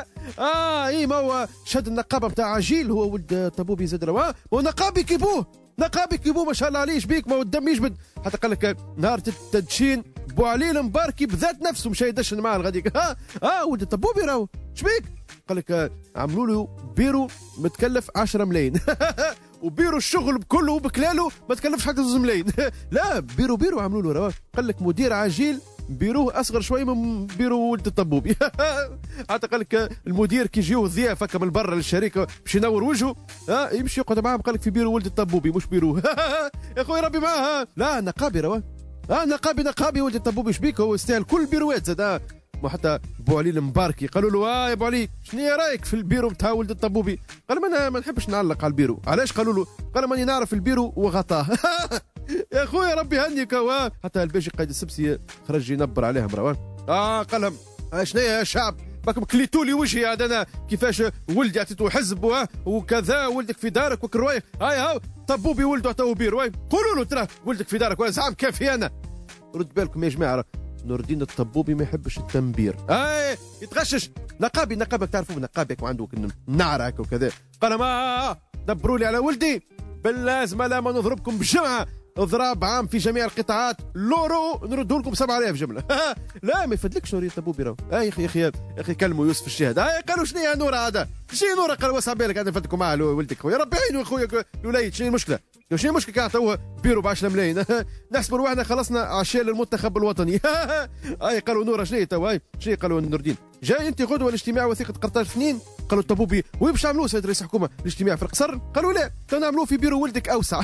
ما هو شد النقابه بتاع عاجيل هو ولد طبوبي زاد. هو نقابي كيبوه نقابك يبو ما شاء الله عليه شبيك ما الدم يجبد. حتى قال لك نهار التدشين بوعليل مباركي بذات نفسه مشى يدشن معاه الغديك. ولد الطبوبي راهو شبيك؟ قال لك عملوا له بيرو متكلف 10 ملايين وبيرو الشغل بكله بكلاله ما تكلفش حتى 2 ملايين. لا بيرو عملوا له راهو. قال لك مدير عاجل بيروه اصغر شوي من بيرو ولد الطبوبي. حتى قال لك المدير كي يجيوه ضياف هكا من برا للشركه باش ينور وجهه يمشي يقعد معاهم. قال لك في بيرو ولد الطبوبي مش بيروه. يا خويا ربي معاه. لا نقابي راهو نقابي ولد الطبوبي شبيك هو يستاهل كل بيروات زاد. وحتى بو علي المباركي قالوا له يا بو علي شنو رايك في البيرو بتاع ولد الطبوبي؟ قال ما نحبش نعلق على البيرو. علاش؟ قالوا له قال ماني نعرف البيرو وغطاه. يا خويا ربي هنيك. حتى الباشي قايد السبسي خرج ينبر عليهم قال لهم شنو يا شعب باكم كليتوا لي وجهي عاد انا كيفاش ولدي عطيته حزب وكذا ولدك في دارك وكروايه هاي طبوبي ولده عطاوه بيرو قولوا له ترى ولدك في دارك زعم كافي. انا رد بالكم يا جماعه نور الدين الطبوبي ما يحبش التنبير يتغشش. نقابي تعرفوا نقابك وعنده نعرة هكا وكذا. قال ما دبروا لي على ولدي باللازمه لا ما نضربكم بالجمعه اضراب عام في جميع القطاعات لورو نردوا لكم 7000 جمله. لا ما يفدلكش نور الطبوبي راهو. يا اخي كلموا يوسف الشهاد. قالوا شنو يا نور هذا شنو نور؟ قال واسع بالك قاعد نفدكم معاه ولدك خويا ربي يعينه خويا الوليد. شنو المشكله؟ شنو المشكله كان تو بيرو ب 10 ملايين؟ نحسبوا روحنا خلصنا عشاء للمنتخب الوطني. قالوا نور شنو تو شنو قالوا نور الدين جاي انت غدوه الاجتماع وثيقه قرطاج 2. قالوا الطبوبي وين باش نعملوه سيد رئيس الحكومه الاجتماع في القصر؟ قالوا لا تو نعملوه في بيرو ولدك اوسع.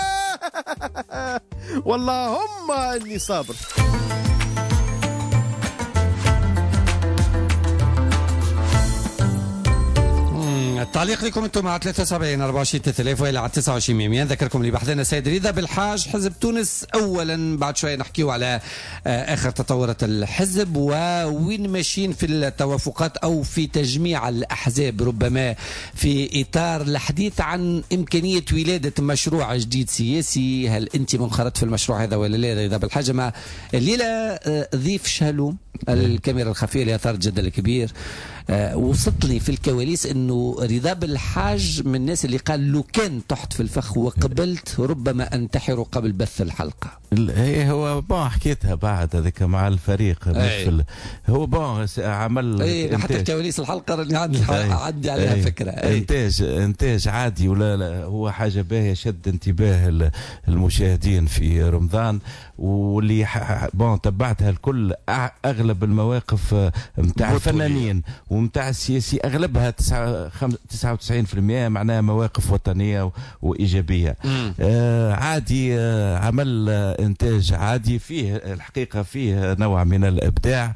واللهم اني صابر. التعليق لكم انتم على 73 24 3000 والى على 29 100. نذكركم اللي بحثنا سيد رضا بالحاج حزب تونس اولا. بعد شويه نحكيو على اخر تطورات الحزب ووين ماشيين في التوافقات او في تجميع الاحزاب ربما في اطار الحديث عن امكانيه ولاده مشروع جديد سياسي. هل انت منخرط في المشروع هذا ولا لا؟ رضا بالحاج مع الليله ضيف شالوم الكاميرا الخفيه اللي اثارت جدل كبير. وصلت لي في الكواليس انه رضا بالحاج من الناس اللي قال لو كان تحت في الفخ وقبلت ربما انتحر قبل بث الحلقه. هو حكيتها بعد هذاك مع الفريق مش هو عمل حتى كواليس الحلقه عندي عليها فكره. انتاج عادي ولا لا هو حاجه باهيه شد انتباه المشاهدين في رمضان واللي تبعتها الكل. اغلب المواقف نتاع الفنانين ومتاع السياسي اغلبها 99% معناها مواقف وطنيه وايجابيه. عادي عمل انتاج عادي فيه الحقيقه فيه نوع من الابداع.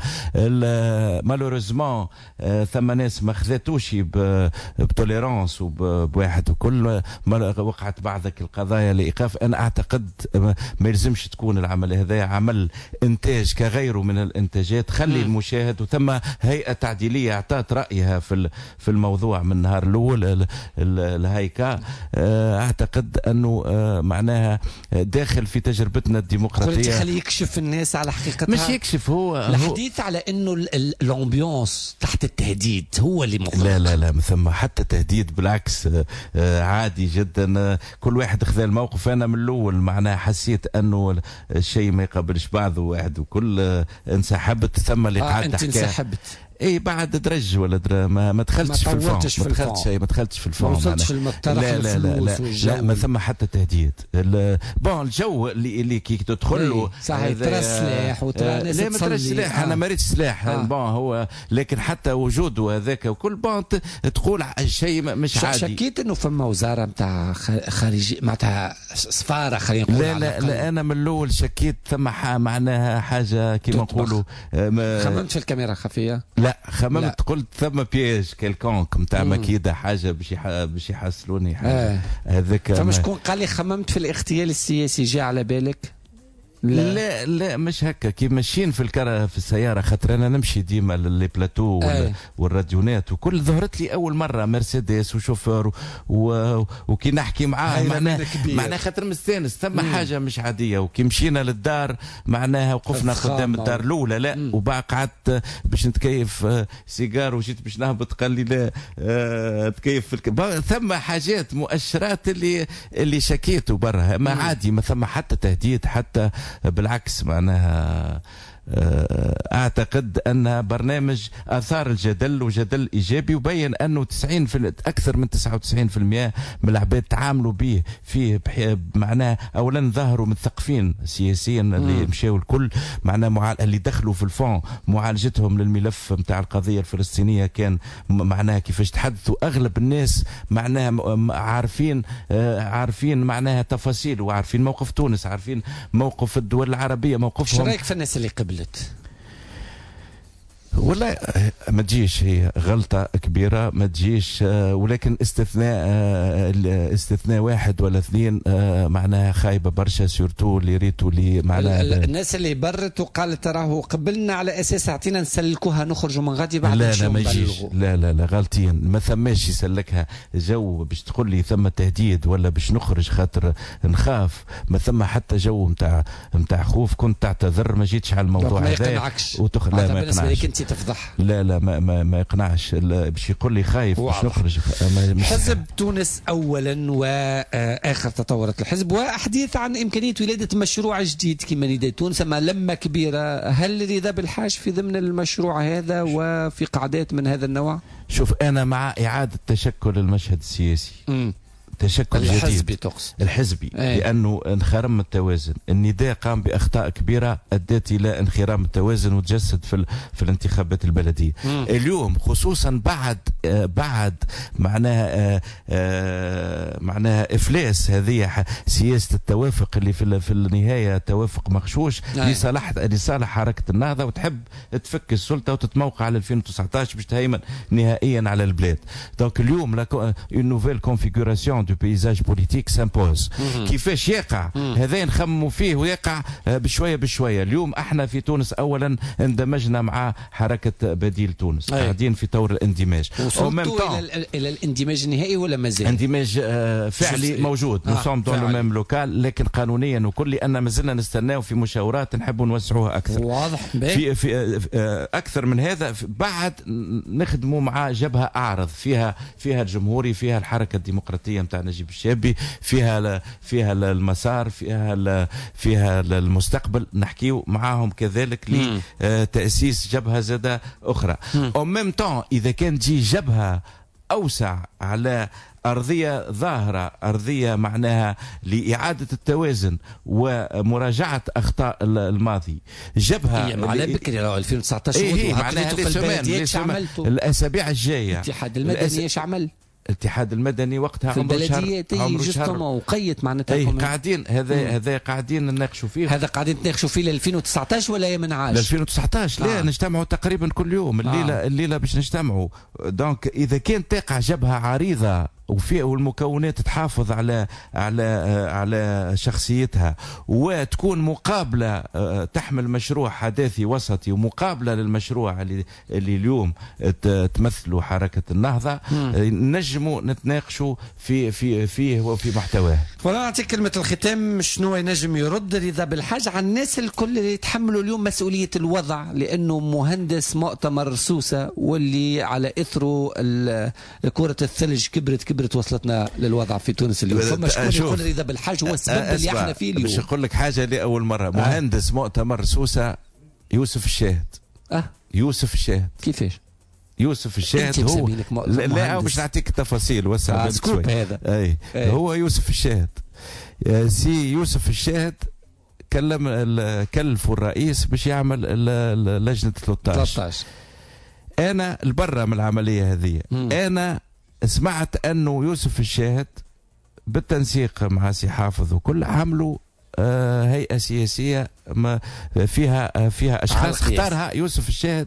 مالوريزمون ثم ناس ما خذاتوش بتوليرانس وبواحد وكل وقعت بعضك القضايا لايقاف. انا اعتقد ما يلزمش تكون العمل هذا عمل انتاج كغيره من الانتاجات. خلي المشاهد وثم هيئه تعديليه اعطت رايها في الموضوع من النهار الاول. الهيكا اعتقد انه معناها داخل في تجربتنا الديمقراطيه. خلي يكشف الناس على حقيقتها مش يكشف هو الحديث على انه الامبيونس تحت التهديد هو اللي مغلق. لا ما ثم حتى تهديد بالعكس عادي جدا. كل واحد خذ الموقف. انا من الاول معناها حسيت انه الشيء ما يقابلش بعضه واحد وكل انسحبت. ثم اللي قعدت انت انسحبت بعد درج ولا ما دخلتش في الفون. ما دخلتش في الفون. ما وصلتش للمقترح. لا ما ثم حتى تهديد. الجو اللي كي تدخل له صحيح ترى سلاح وترى ناس لا ما ترى سلاح. انا ما ريتش سلاح. هو لكن حتى وجوده هذاك وكل تقول شيء مش عادي. شكيت انه فما وزاره نتاع خارجي معناتها سفاره خلينا نقول. لا انا من الاول شكيت ثم معناها حاجه كيما نقولوا. خممت في الكاميرا الخفيه. لا خممت قلت ثم بياج كالكونك نتاع مكيده حاجه باش يحصلوني حاجه هذاك. فما شكون قال لي خممت في الاغتيال السياسي جاء على بالك؟ لا لا مش هكا كي ماشيين في السياره، خاطر انا نمشي ديما للي بلاتو والراديونات وكل، ظهرت لي اول مره مرسيدس وشوفور وكي نحكي معاه معناها خاطر مستانس ثم حاجه مش عاديه. وكي مشينا للدار معناها وقفنا قدام الدار الاولى لا وبقى قعدت باش نتكيف سيجار وجيت باش نهبط قال لي لا تكيف ثم حاجات مؤشرات اللي شكيته برا ما عادي، ما ثم حتى تهديد حتى بالعكس. معناها اعتقد ان برنامج اثار الجدل وجدل ايجابي، وبين انه اكثر من 99% من العباد تعاملوا به فيه معناه اولا ظهروا مثقفين سياسيا اللي مشاو الكل معناه اللي دخلوا في الفون معالجتهم للملف نتاع القضيه الفلسطينيه كان معناها كيفاش تحدثوا اغلب الناس معناها عارفين معناها تفاصيل، وعارفين موقف تونس، عارفين موقف الدول العربيه موقفهم. ايش رايك في الناس اللي قبلت؟ والله ما تجيش، هي غلطة كبيرة ما تجيش، ولكن استثناء واحد ولا اثنين معناها خايبة برشا، سورتو اللي ريتو اللي معناها الناس اللي برت وقالت راهو قبلنا على اساس اعطينا نسلكوها نخرجوا من غادي بعد لا ما يجيش، لا غالطين، ما ثماش يسلكها جو باش تقول لي ثم تهديد ولا باش نخرج خاطر نخاف، ما ثم حتى جو نتاع خوف. كنت تعتذر ما جيتش على الموضوع هذا لا ما يقنعش. تفضح لا ما يقنعش باش يقول لي خايف باش نخرج. حزب تونس اولا واخر تطورات الحزب وحديث عن امكانيه ولاده مشروع جديد كما نداء تونس، اما لما كبيره. هل رضا بالحاج في ضمن المشروع هذا وفي قعدات من هذا النوع؟ شوف انا مع اعاده تشكل المشهد السياسي. تشكل الحزبي جديد الحزبي لانه انخرم التوازن. النداء قام باخطاء كبيره ادت الى انخرام التوازن وتجسد في الانتخابات البلديه. اليوم خصوصا بعد معناها افلاس هذه سياسه التوافق اللي في النهايه توافق مغشوش لصالح حركه النهضه، وتحب تفك السلطه وتتموقع على 2019 باش تهيمن نهائيا على البلاد. دونك اليوم اون نوفيل كونفيغوراسيون دو بيزاج بوليتيك سامبوز. كيفاش يقع هذا نخمموا فيه ويقع بشويه. اليوم احنا في تونس اولا اندمجنا مع حركه بديل تونس، قاعدين في طور الاندماج. وصلتوا الى الاندماج النهائي ولا مازال؟ اندماج فعلي موجود، نو سوم دون لو ميم لوكال، لكن قانونيا وكل لان مازلنا نستناو في مشاورات نحبوا نوسعوها اكثر. واضح في اكثر من هذا بعد نخدموا مع جبهه اعرض فيها الجمهوري، فيها الحركه الديمقراطيه نتاع نجيب الشابي، فيها المسار، فيها المستقبل، نحكيو معاهم كذلك لتأسيس جبهة زادة أخرى. أو ميم طون إذا كان تجي جبهة أوسع على أرضية ظاهرة، أرضية معناها لإعادة التوازن ومراجعة أخطاء الماضي، جبهة على بكري 2019 معناها الأسابيع الجاية. الاتحاد المدني ايش عمل؟ الاتحاد المدني وقتها في البلديات وقيت معناتها قاعدين هذا قاعدين نناقشوا فيه. هذا قاعدين تناقشوا فيه ل 2019 ولا من عاش؟ ل 2019 لا نجتمعوا تقريبا كل يوم. الليله باش نجتمعوا. دونك اذا كان تقع جبهه عريضه والمكونات تحافظ على شخصيتها وتكون مقابله، تحمل مشروع حداثي وسطي ومقابله للمشروع اللي اليوم تمثله حركه النهضه، نجموا نتناقشوا فيه وفي محتواه. ولا نعطيك كلمه الختام، شنو ينجم يرد رضا بالحاج على الناس الكل اللي يتحملوا اليوم مسؤوليه الوضع، لانه مهندس مؤتمر سوسه واللي على اثره كره الثلج كبرت وصلتنا للوضع في تونس اليوم. فما شكون يقول رضا بالحاج هو السبب اللي احنا فيه اليوم. باش نقول لك حاجه لاول مره مهندس مؤتمر سوسه يوسف الشاهد. يوسف الشاهد كيفاش؟ يوسف الشاهد هو لا باش نعطيك التفاصيل وسع سكوب هذا. هو يوسف الشاهد. سي يوسف الشاهد كلفوا الرئيس باش يعمل لجنه 13. انا البرة من العمليه هذه انا سمعت انه يوسف الشاهد بالتنسيق مع سي حافظ وكل عملوا هيئة سياسية فيها أشخاص اختارها يوسف الشاهد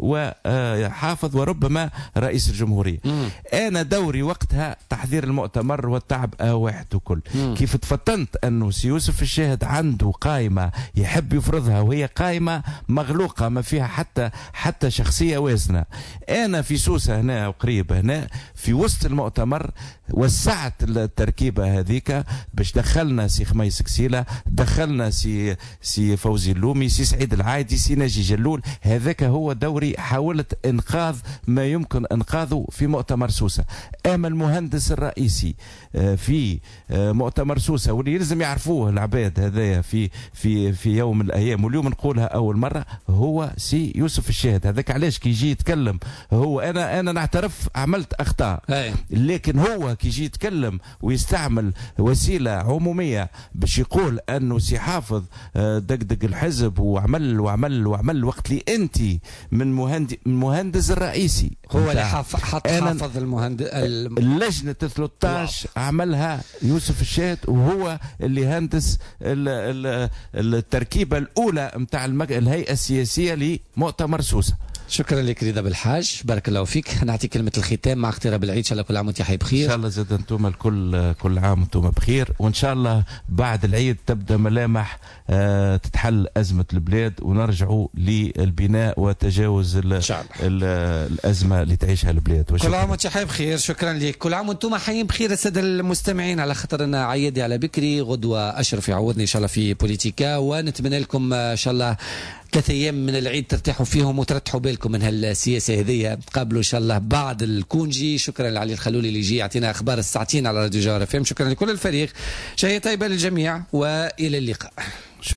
وحافظ وربما رئيس الجمهورية. أنا دوري وقتها تحضير المؤتمر والتعب واحد وكل. كيف تفطنت أنه سي يوسف الشاهد عنده قائمة يحب يفرضها وهي قائمة مغلوقة ما فيها حتى شخصية وازنة. أنا في سوسة هنا وقريب هنا في وسط المؤتمر وسعت التركيبة هذيك باش دخلنا سي خميس كسيلة، دخلنا سي فوزي اللومي، سي سعيد العايدي، سي ناجي جلول. هذاك هو دوري، حاولت انقاذ ما يمكن انقاذه في مؤتمر سوسة. اما المهندس الرئيسي في مؤتمر سوسة واللي يلزم يعرفوه العباد هذايا في يوم من الايام، واليوم نقولها اول مرة، هو سي يوسف الشاهد. هذاك علاش كي يجي يتكلم هو انا نعترف عملت اخطاء، لكن هو كي يجي يتكلم ويستعمل وسيلة عمومية باش يقول انه سي حافظ دقدق الحزب وعمل وقت لي انت من المهندس الرئيسي هو اللي حافظ المهندس اللجنة 13 عملها يوسف الشاهد، وهو اللي هندس التركيبة الأولى متاع الهيئة السياسية لمؤتمر سوسة. شكرا لك رضا بالحاج، بارك الله فيك. نعطي كلمة الختام مع اقتراب العيد، ان شاء الله كل عام وانتم حي بخير. ان شاء الله زاد انتم كل عام وانتم بخير، وان شاء الله بعد العيد تبدا ملامح تتحل أزمة البلاد ونرجعوا للبناء وتجاوز الأزمة اللي تعيشها البلاد. كل عام وانتم حي بخير. شكرا لك. كل عام وانتم حيين بخير السادة المستمعين، على خاطر انا عيدي على بكري، غدوة أشرف يعوضني ان شاء الله في بوليتيكا، ونتمنى لكم ان شاء الله 3 أيام من العيد ترتاحوا فيهم وترتاحوا بالكم من هالسياسة هذه. تقابلوا إن شاء الله بعد الكونجي. شكرا لعلي الخلولي اللي يجي يعطينا أخبار الساعتين على راديو جوهر FM. شكرا لكل الفريق، شهية طيبة للجميع وإلى اللقاء.